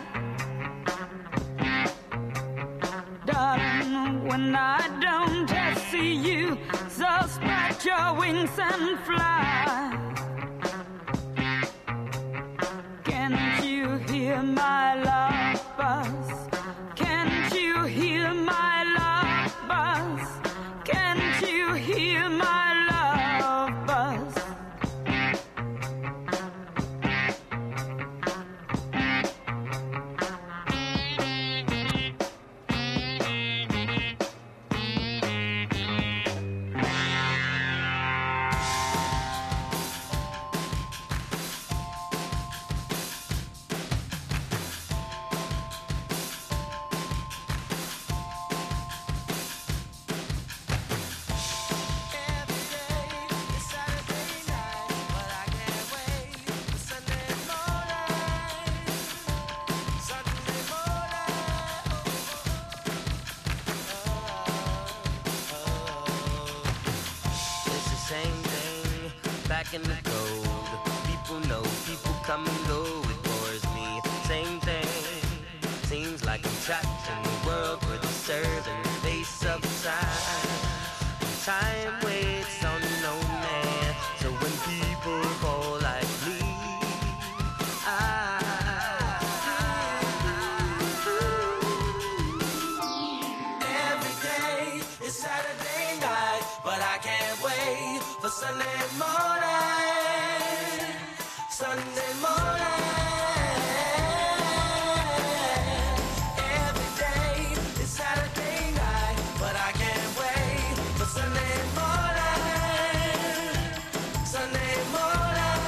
Darling, when I don't see you, so spread your wings and fly. Can't you hear my love buzz? Can't you hear my love buzz? Can't you hear my love buzz? Same thing back in the cold. People know, people come and go. It bores me. Same thing. Seems like I'm trapped in a world where the serving face of time. Time waits on no man. So when people fall like me, every day is Saturday night, but I can't wait for Sunday morning. Sunday morning. Every day is Saturday night, but I can't wait for Sunday morning. Sunday morning.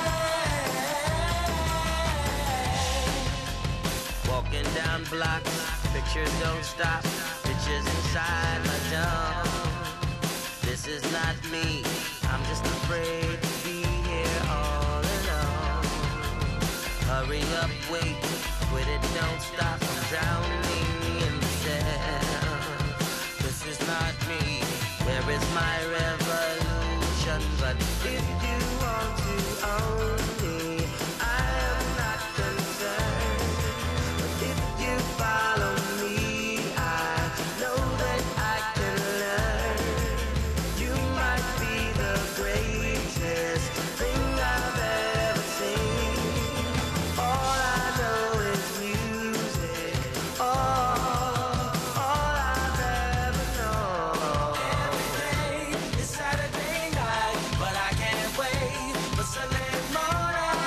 walking down blocks, pictures don't stop, pictures inside my dome. This is not me, I'm just afraid to be here all alone. Hurry up, wait, quit it, don't stop, I'm drowning in the sound. This is not me, where is my revolution? But if you want to own me, I am not concerned. But if you follow me, I know that I can learn. You might be the greatest thing I've ever seen. All I know is music. All I've ever known. Every day is Saturday night, but I can't wait for Sunday morning.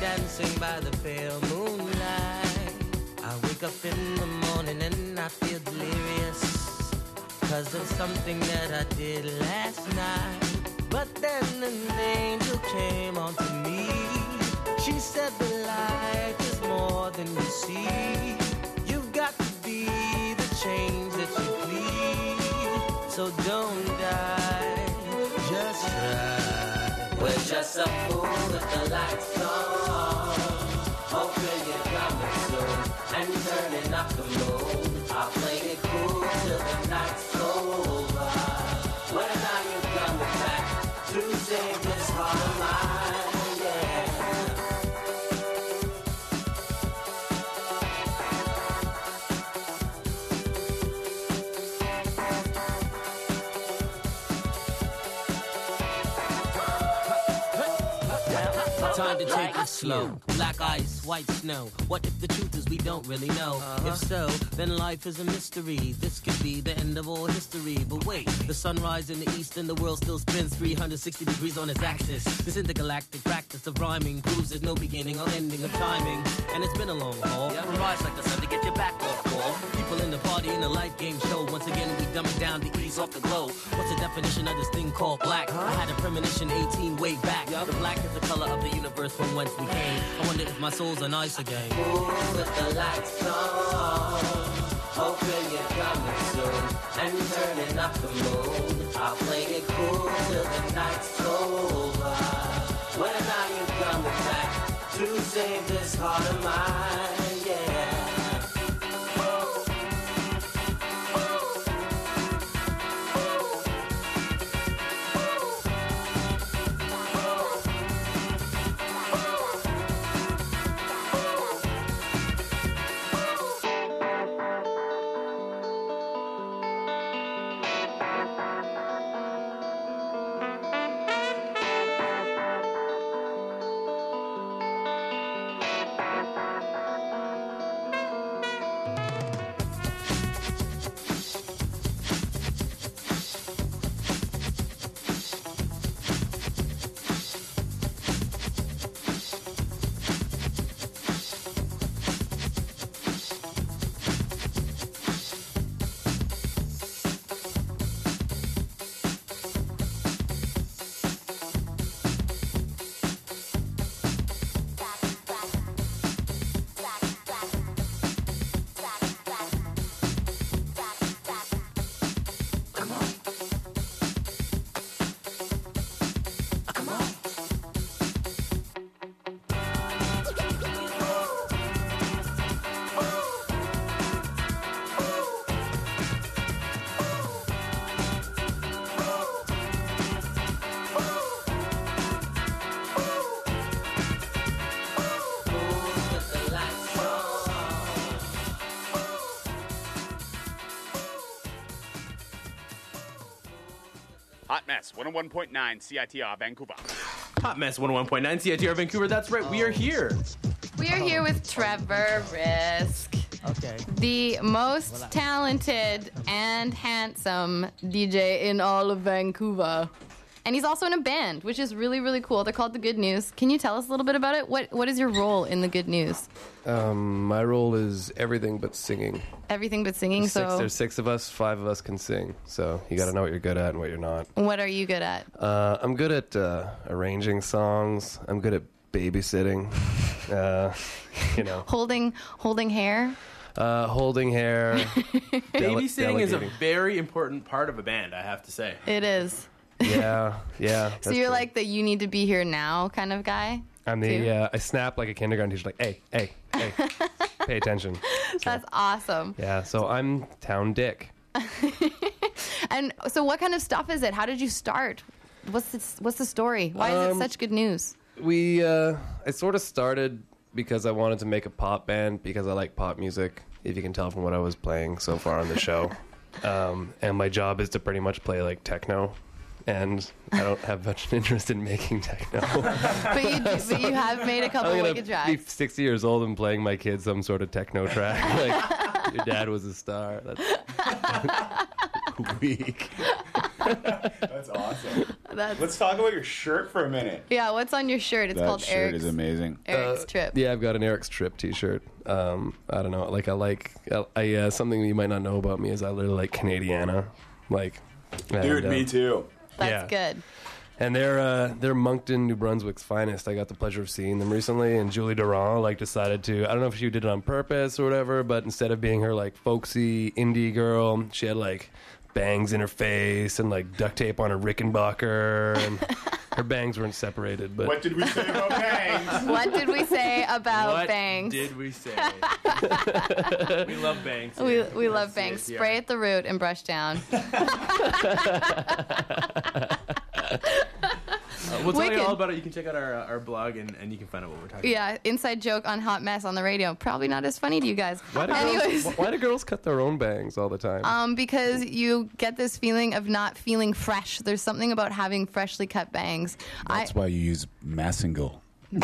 dancing by the pale moonlight. I wake up in the morning and I feel delirious, 'cause of something that I did last night. But then an angel came onto me. She said the life is more than you see. You've got to be the change that you please. So don't die, just try. We're just a fool with the lights on, hoping you're coming soon and turning up the moon. I'll play it cool till the night's over. When are you coming back to save this heart of mine? Yeah. Time to take it slow. Black ice, white snow. What if the truth is we don't really know? If so, then life is a mystery. This could be the end of all history. But wait, the sunrise in the east and the world still spins 360 degrees on its axis. This intergalactic practice of rhyming proves there's no beginning or ending of timing. And it's been a long haul. Yeah. Rise like the sun to get your back off wall. People in the party in the light game show. Once again, we dumb it down to ease off the glow. What's the definition of this thing called black? I had a premonition 18 way back. The black is the color of the universe from whence we came. I wonder if my soul's on ice again. Ooh, with the lights on, hoping you're coming soon and turning up the moon. I'll play it cool till the night's over. When are you coming back to save this heart of mine? Yeah. Hot Mess, 101.9 CITR Vancouver. Hot Mess 101.9 CITR Vancouver. That's right, we are here. We are here with Trevor Risk. Okay. The most talented and handsome DJ in all of Vancouver. And he's also in a band, which is really, really cool. They're called The Good News. Can you tell us a little bit about it? What is your role in The Good News? My role is everything but singing. Everything but singing, There's 6 of us, 5 of us can sing. So you got to know what you're good at and what you're not. What are you good at? I'm good at arranging songs. I'm good at babysitting. Holding hair? Holding hair. Babysitting is a very important part of a band, I have to say. It is. Yeah. So you're like the you need to be here now kind of guy? I'm I snap like a kindergarten teacher, like, hey, pay attention. That's awesome. Yeah, so I'm Town Dick. And so what kind of stuff is it? How did you start? What's the story? Why is it such good news? I sort of started because I wanted to make a pop band because I like pop music, if you can tell from what I was playing so far on the show. And my job is to pretty much play like techno. And I don't have much interest in making techno. but you have made a couple wicked tracks. I'm 60 years old and playing my kids some sort of techno track. Like, your dad was a star. That's weak. That's awesome. Let's talk about your shirt for a minute. Yeah, what's on your shirt? It's That called shirt Eric's. is amazing. Eric's Trip. Yeah, I've got an Eric's Trip T-shirt. I don't know. Like I something you might not know about me is I literally like Canadiana. Like, Dude, me too. That's good. And they're Moncton, New Brunswick's finest. I got the pleasure of seeing them recently, and Julie Durand decided to. I don't know if she did it on purpose or whatever, but instead of being her folksy indie girl, she had bangs in her face and duct tape on her Rickenbacker, and her bangs weren't separated. But what did we say about bangs? What did we say about What bangs? did we say? We love bangs. We love bangs. Spray at the root and brush down. We'll tell you Wicked. all about it. You can check out our blog and you can find out what we're talking Yeah, inside joke on Hot Mess on the radio. Probably not as funny to you guys. Anyways, why do girls cut their own bangs all the time? because you get this feeling of not feeling fresh. There's something about having freshly cut bangs. That's why you use Massingle.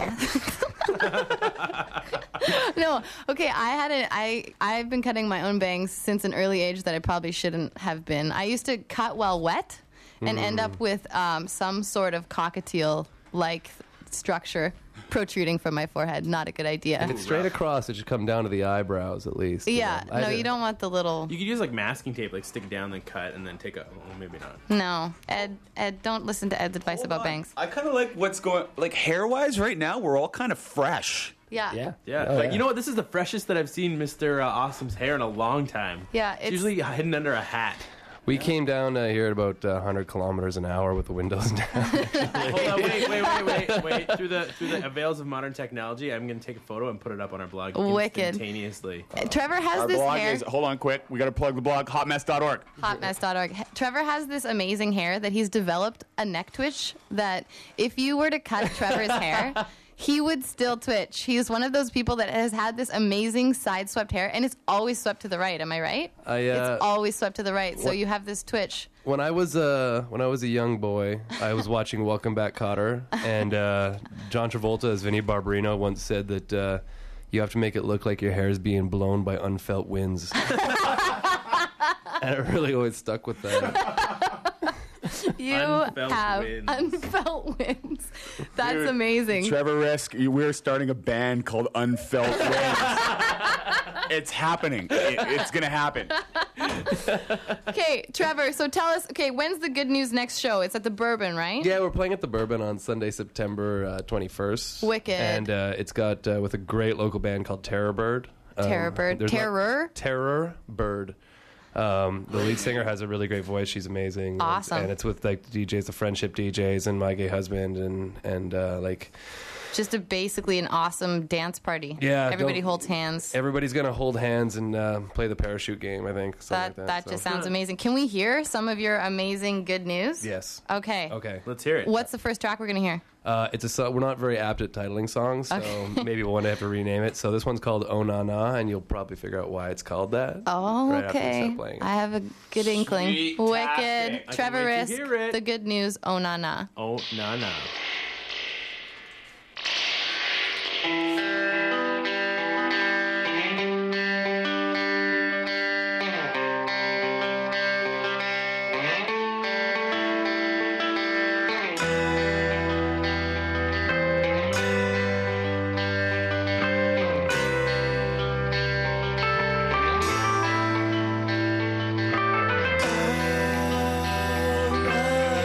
No, okay. I've been cutting my own bangs since an early age that I probably shouldn't have been. I used to cut while wet and end up with some sort of cockatiel-like structure protruding from my forehead. Not a good idea. If it's straight across, it should come down to the eyebrows at least. Yeah, I no, did- you don't want the little. You could use masking tape, stick it down, then cut, and then take a. Well, maybe not. No, Ed, don't listen to Ed's advice about bangs. I kind of like what's going. Hair-wise, right now, we're all kind of fresh. Yeah. Yeah. Oh, You know what? This is the freshest that I've seen Mr. Awesome's hair in a long time. Yeah, It's it's usually hidden under a hat. We came down here at about 100 kilometers an hour with the windows down. Hold on, wait. Through the avails of modern technology, I'm going to take a photo and put it up on our blog Wicked. instantaneously. Trevor has Our this blog hair. is. Hold on, quick. We got to plug the blog. Hotmess.org. Hotmess.org. Trevor has this amazing hair that he's developed a neck twitch that if you were to cut Trevor's hair, he would still twitch. He's one of those people that has had this amazing side swept hair, and it's always swept to the right. Am I right? It's always swept to the right. So you have this twitch. When I was a young boy, I was watching Welcome Back, Kotter, and John Travolta as Vinnie Barbarino once said that you have to make it look like your hair is being blown by unfelt winds. And it really always stuck with that. You Unfelt have winds. unfelt winds. That's Dude, amazing. Trevor Risk, we're starting a band called Unfelt Winds. It's happening. It's going to happen. Okay, Trevor, so tell us, when's the Good News next show? It's at the Bourbon, right? Yeah, we're playing at the Bourbon on Sunday, September 21st. Wicked. And it's got with a great local band called Terror Bird. Terror Bird. there's Terror? Terror Bird. The lead singer has a really great voice. She's amazing. Awesome. And it's with the DJs, the Friendship DJs, and My Gay Husband, and Just basically an awesome dance party. Yeah, Everybody don't- holds hands. everybody's gonna hold hands and play the parachute game. I think something That like that. just so. sounds amazing. Can we hear some of your amazing good news? Yes. Okay. Okay. Let's hear it. What's the first track we're going to hear? It's a song. We're not very apt at titling songs, so maybe we'll one day have to rename it. So this one's called Oh Na Na, and you'll probably figure out why it's called that. Oh, right after we okay. start playing it. I have a good inkling. Sweet-tastic. Wicked. I Trevor can't wait Risk, to hear it. the good news. Oh, na na. Oh, no.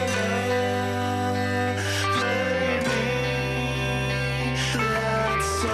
Play me that song.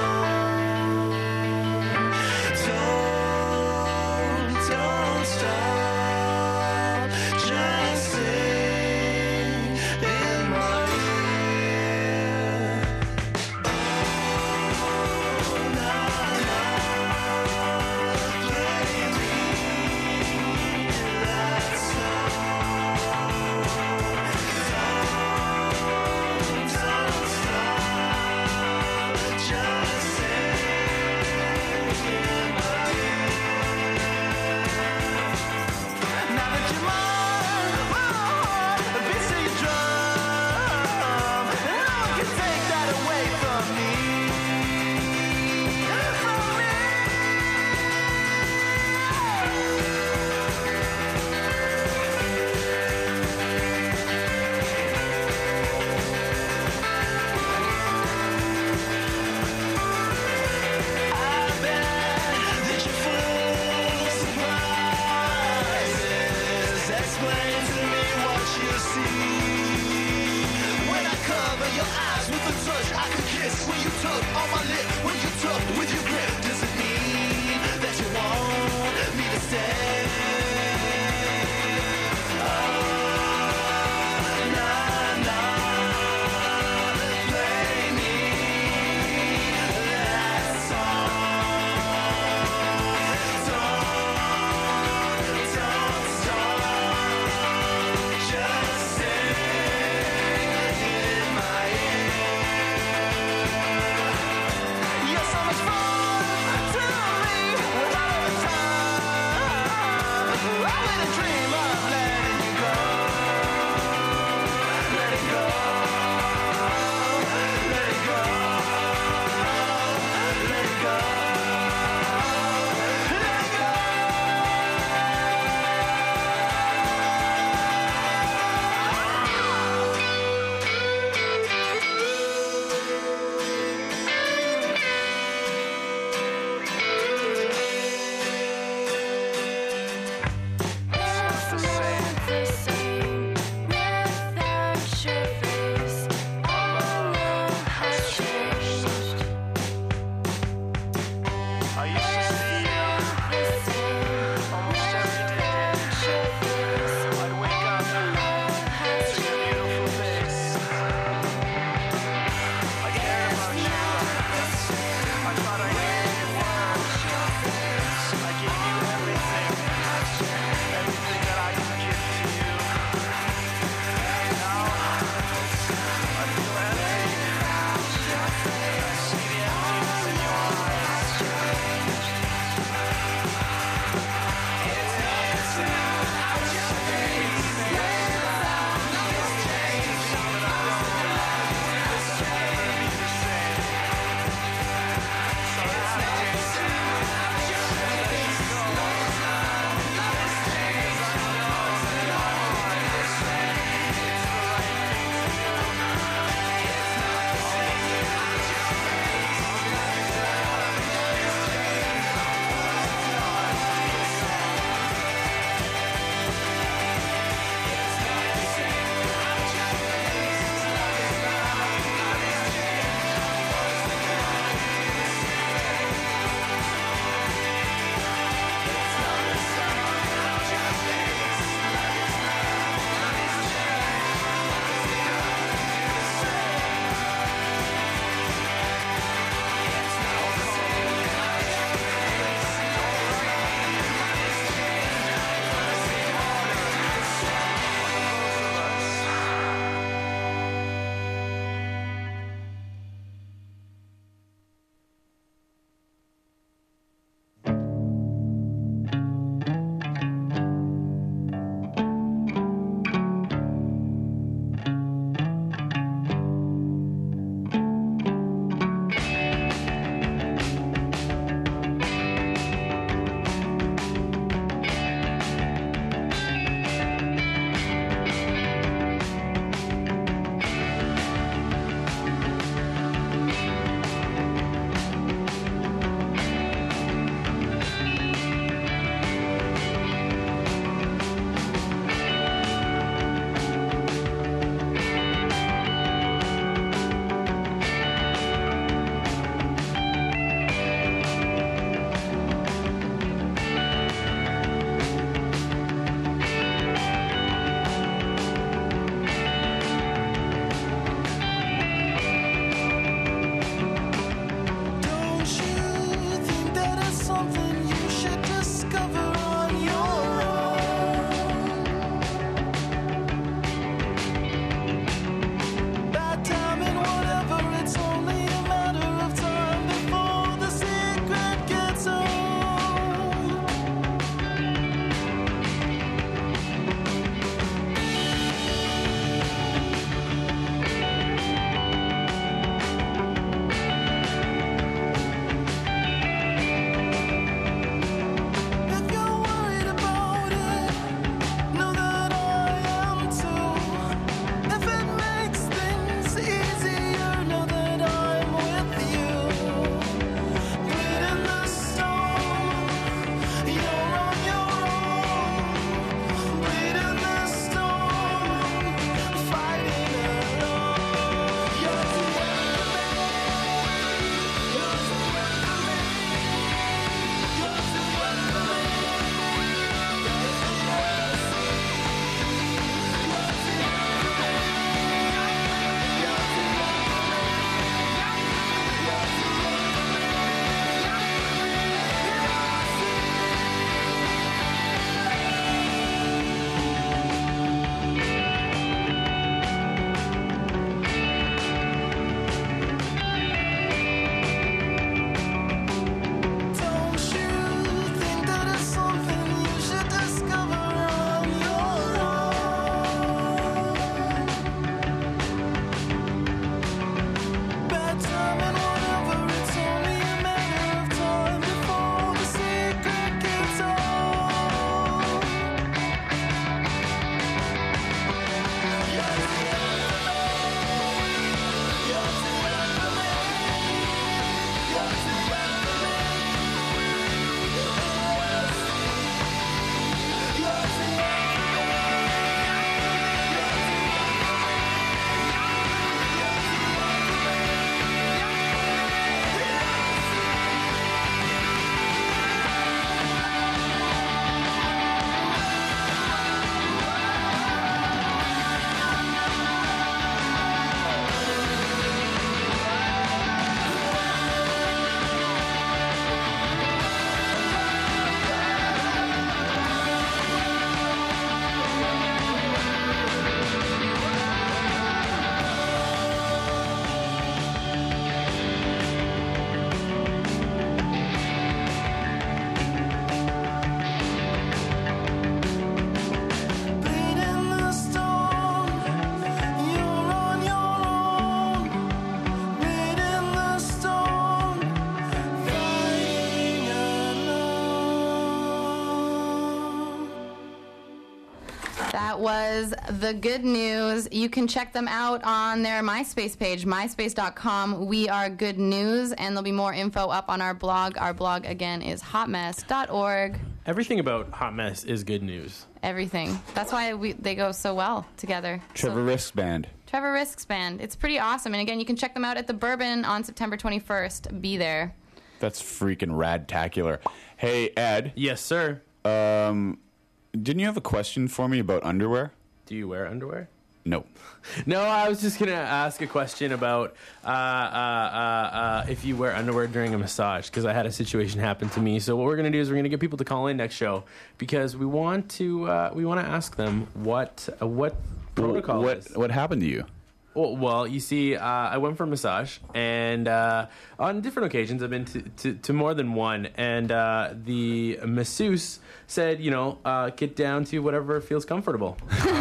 That was The Good News. You can check them out on their MySpace page, myspace.com. We are Good News, and there'll be more info up on our blog. Our blog, again, is hotmess.org. Everything about Hot Mess is good news. Everything. That's why they go so well together. Trevor Risk Band. Trevor Risks Band. It's pretty awesome. And again, you can check them out at the Bourbon on September 21st. Be there. That's freaking rad-tacular. Hey, Ed. Yes, sir. Didn't you have a question for me about underwear? Do you wear underwear? No. No, I was just going to ask a question about if you wear underwear during a massage, because I had a situation happen to me. So what we're going to do is we're going to get people to call in next show, because we want to ask them what protocol is. What happened to you? Well, you see, I went for a massage, and on different occasions, I've been to more than one, and the masseuse said, get down to whatever feels comfortable.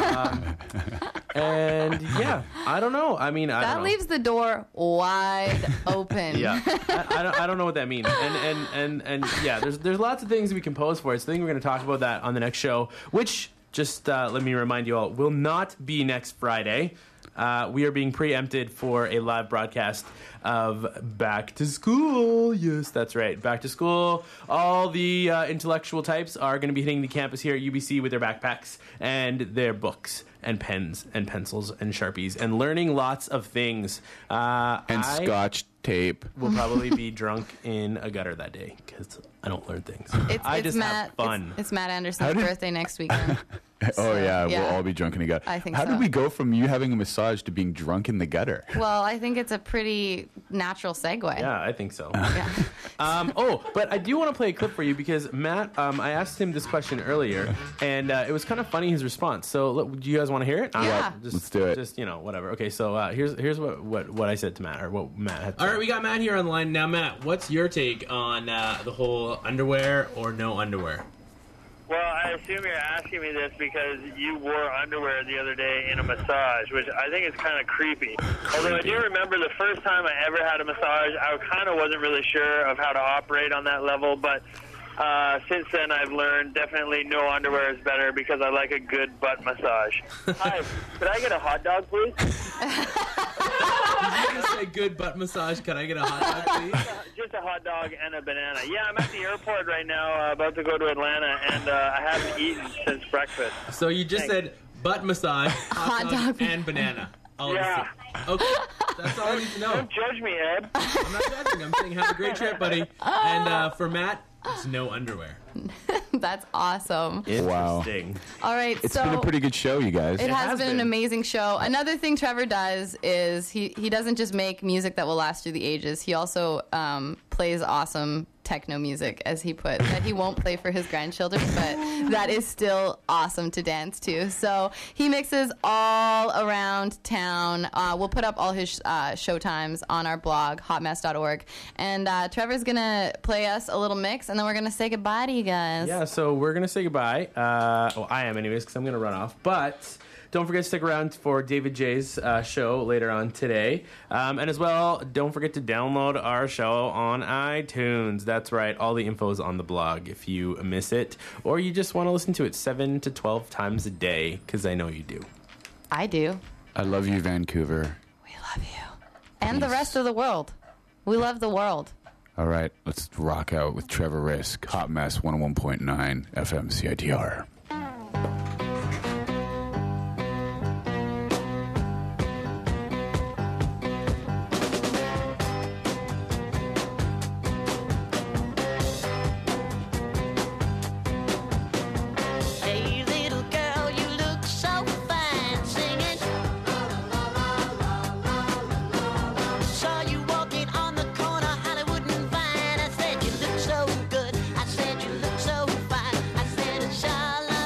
And yeah, I don't know. I mean, I don't know. Leaves the door wide open. Yeah, I don't know what that means. And yeah, there's lots of things we can pose for it. So I think we're going to talk about that on the next show, which, just let me remind you all, will not be next Friday. We are being preempted for a live broadcast of Back to School. Yes, that's right. Back to School. All the intellectual types are going to be hitting the campus here at UBC with their backpacks and their books and pens and pencils and Sharpies and learning lots of things. And Scotch tape. Will probably be drunk in a gutter that day because I don't learn things. I just have fun. It's Matt Anderson's birthday next weekend. We'll all be drunk in the gutter. I think How so. did we go from you having a massage to being drunk in the gutter? Well, I think it's a pretty natural segue. Yeah, I think so. Yeah. But I do want to play a clip for you because Matt, I asked him this question earlier, and it was kind of funny, his response. So do you guys want to hear it? Yeah. Let's do it. Just, whatever. Okay, so here's what I said to Matt, or what Matt had to say. All right, we got Matt here on the line. Now, Matt, what's your take on the whole underwear or no underwear? Well, I assume you're asking me this because you wore underwear the other day in a massage, which I think is kind of creepy. Although I do remember the first time I ever had a massage, I kind of wasn't really sure of how to operate on that level, but since then I've learned definitely no underwear is better because I like a good butt massage. Hi, could I get a hot dog, please? Did you just say good butt massage? Can I get a hot dog, please? Just a hot dog and a banana. Yeah, I'm at the airport right now, about to go to Atlanta, and I haven't eaten since breakfast. So you just said butt massage, hot dog, and banana. Yeah. Okay, that's all I need to know. Don't judge me, Ed. I'm not judging. I'm saying have a great trip, buddy. And for Matt, it's no underwear. That's awesome. Interesting. All right, It's been a pretty good show, you guys. It has been an amazing show. Another thing Trevor does is he doesn't just make music that will last through the ages. He also plays awesome techno music, as he put, that he won't play for his grandchildren, but that is still awesome to dance to. So he mixes all around town. We'll put up all his show times on our blog, hotmess.org. And Trevor's going to play us a little mix, and then we're going to say goodbye to you guys. Yeah, so we're going to say goodbye. I am anyways, because I'm going to run off. But don't forget to stick around for David J's show later on today. And as well, don't forget to download our show on iTunes. That's right, all the info is on the blog if you miss it. Or you just want to listen to it 7 to 12 times a day, because I know you do. I do. I love you, Vancouver. We love you. And the rest of the world. We love the world. All right, let's rock out with Trevor Risk, Hot Mess 101.9 FM CITR. Hey, little girl, you look so fine, singing. Saw you walking on the corner, Hollywood and Vine. I said you look so good. I said you look so fine. I said sha la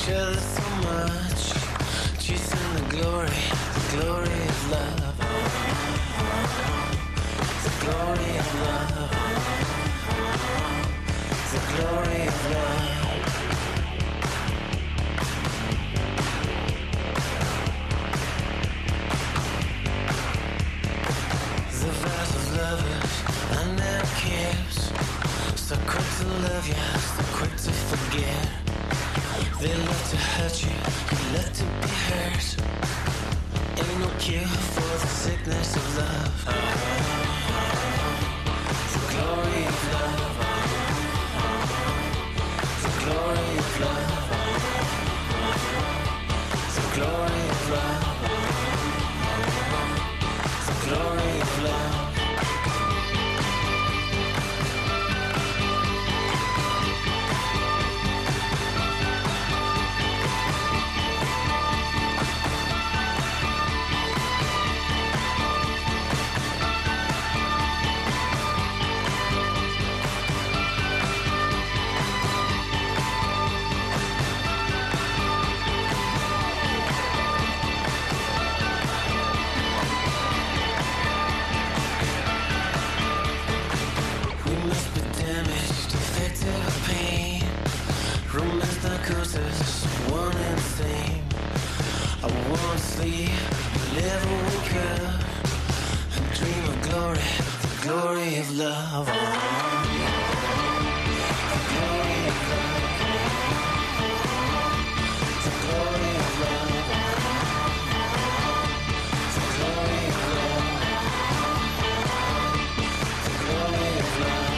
each other so much, chasing the glory of love. The glory of love. The glory of love. The vows of lovers and their cares, so quick to love you, so quick to forget. They love to hurt you, you love to be hurt. Ain't no cure for the sickness of love. The glory of love. The glory of love. The glory of love. The glory of love. One and the same. I won't sleep, never wake up, and dream of glory, the glory of love. The glory of love. The glory of love. The glory of love. The glory of love.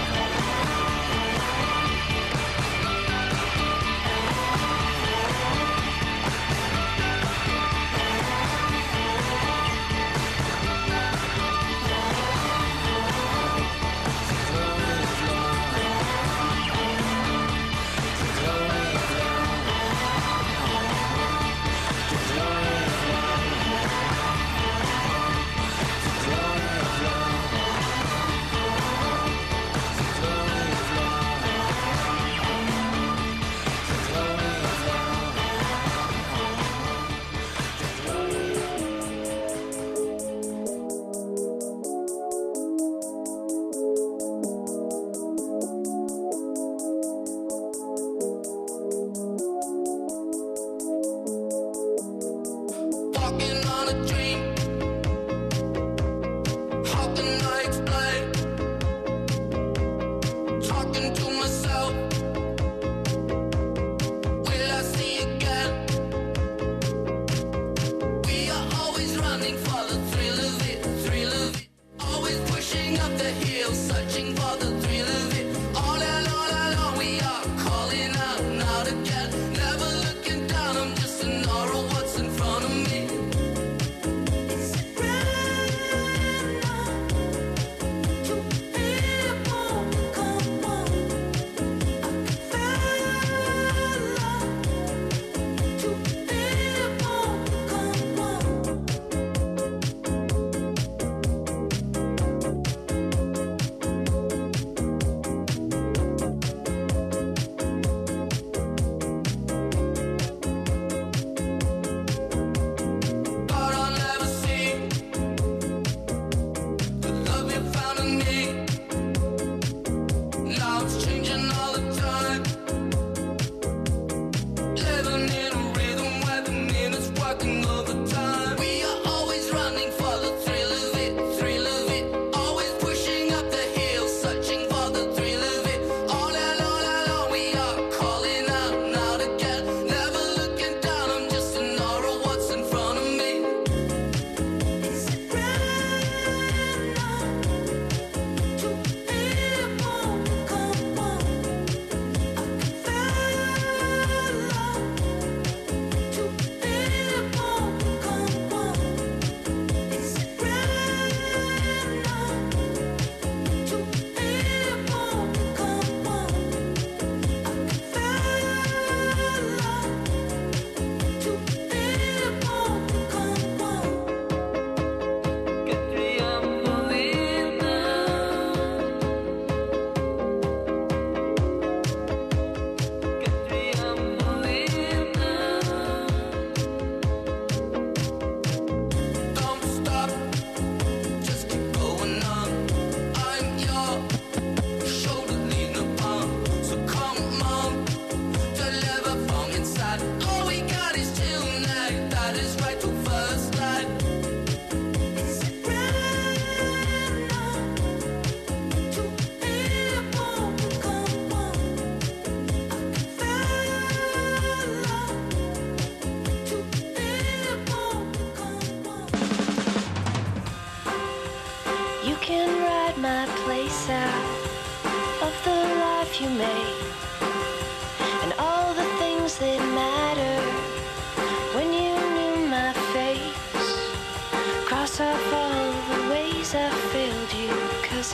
Never looking down, I'm just an aura, what's in front of me.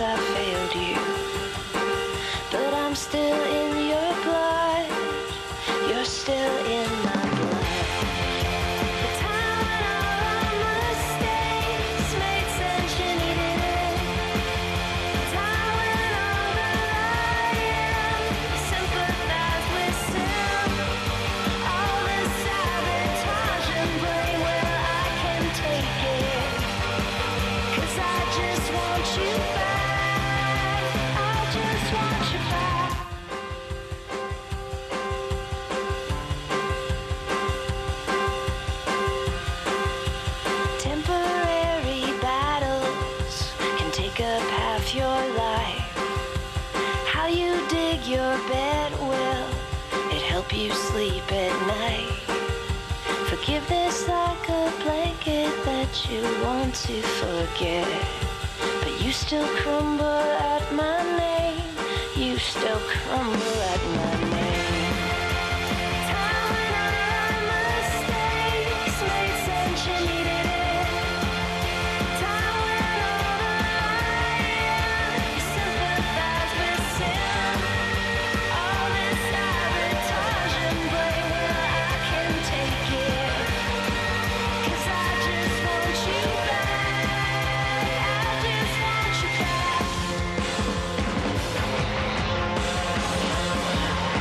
I failed you. But I'm still in your blood. You're still in my blood. The time when all our mistakes made sense, you needed it. The time when all that I am sympathized with sin. All this sabotage and blame, well, I can take it. 'Cause I just want you back. I just want you back. Temporary battles can take up half your life. How you dig your bed will it help you sleep at night? Forgiveness like a blanket that you want to forget, but you still crumble at my name. You still crumble at my name. Time when our mistakes made sense, you needed it. Time when all that I am sympathized with sin. All this sabotage and blame, well, I can take it. 'Cause I just want you back. I just want you back.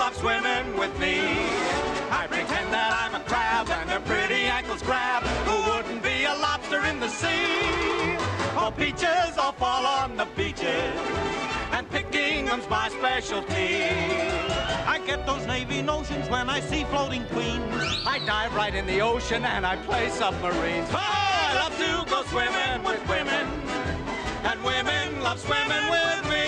love swimming with me. I pretend that I'm a crab and their pretty ankles grab. Who wouldn't be a lobster in the sea? Oh, peaches all fall on the beaches, and picking them's my specialty. I get those Navy notions when I see floating queens. I dive right in the ocean and I play submarines. Oh, I love to go swimming with women, and women love swimming with me.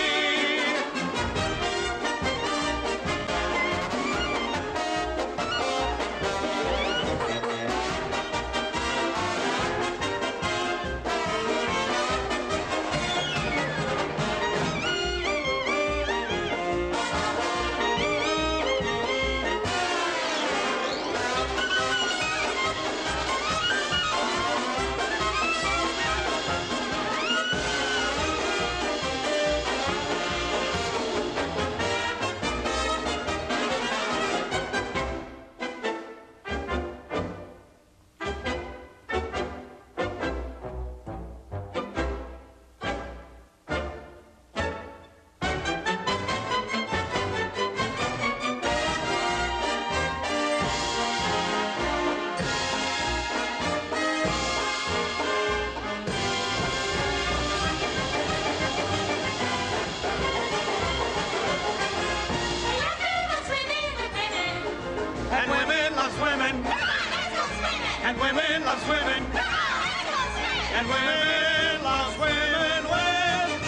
And women love swimming. And women love swimming with.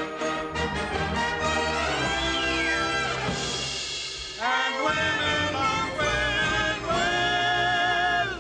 And women love swimming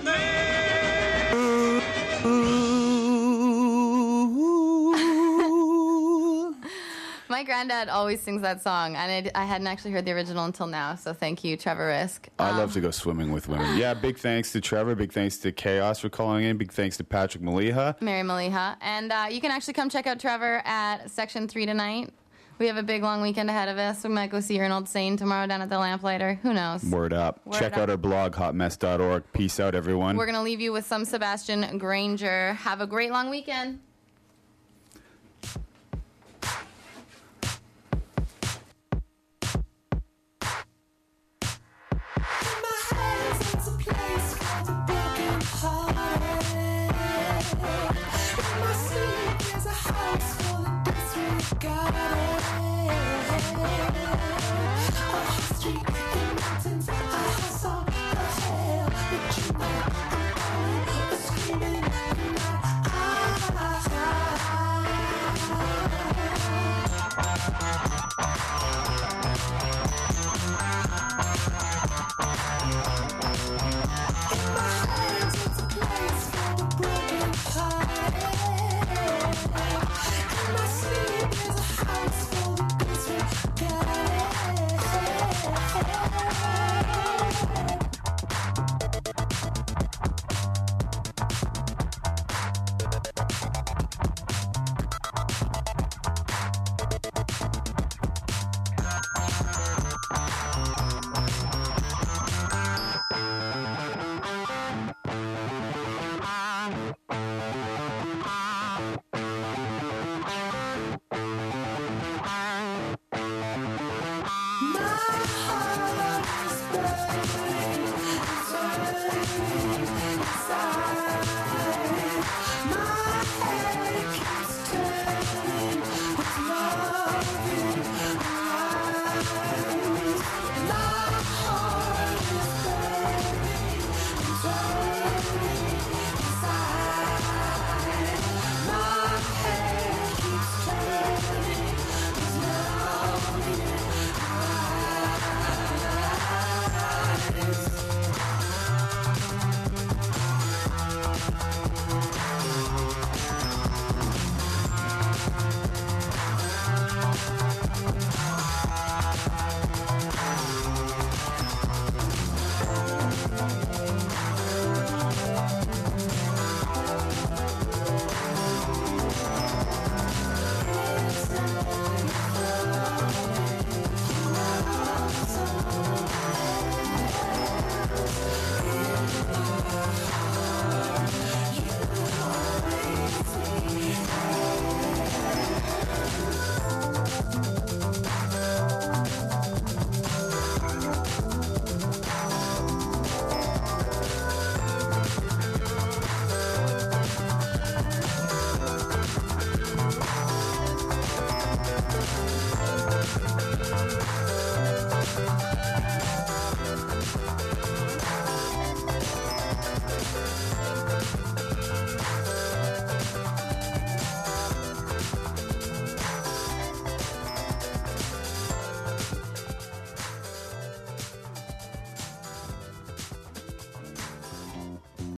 with me. My granddad always sings that song, and I hadn't actually heard the original until now, so thank you, Trevor Risk. I love to go swimming with women. Yeah, big thanks to Trevor. Big thanks to Chaos for calling in. Big thanks to Patrick Maliha. Mary Maliha. And you can actually come check out Trevor at Section 3 tonight. We have a big, long weekend ahead of us. We might go see Arnold Sane tomorrow down at the Lamplighter. Who knows? Word up. Word Check up. out our blog, hotmess.org. Peace out, everyone. We're going to leave you with some Sebastian Granger. Have a great long weekend. Street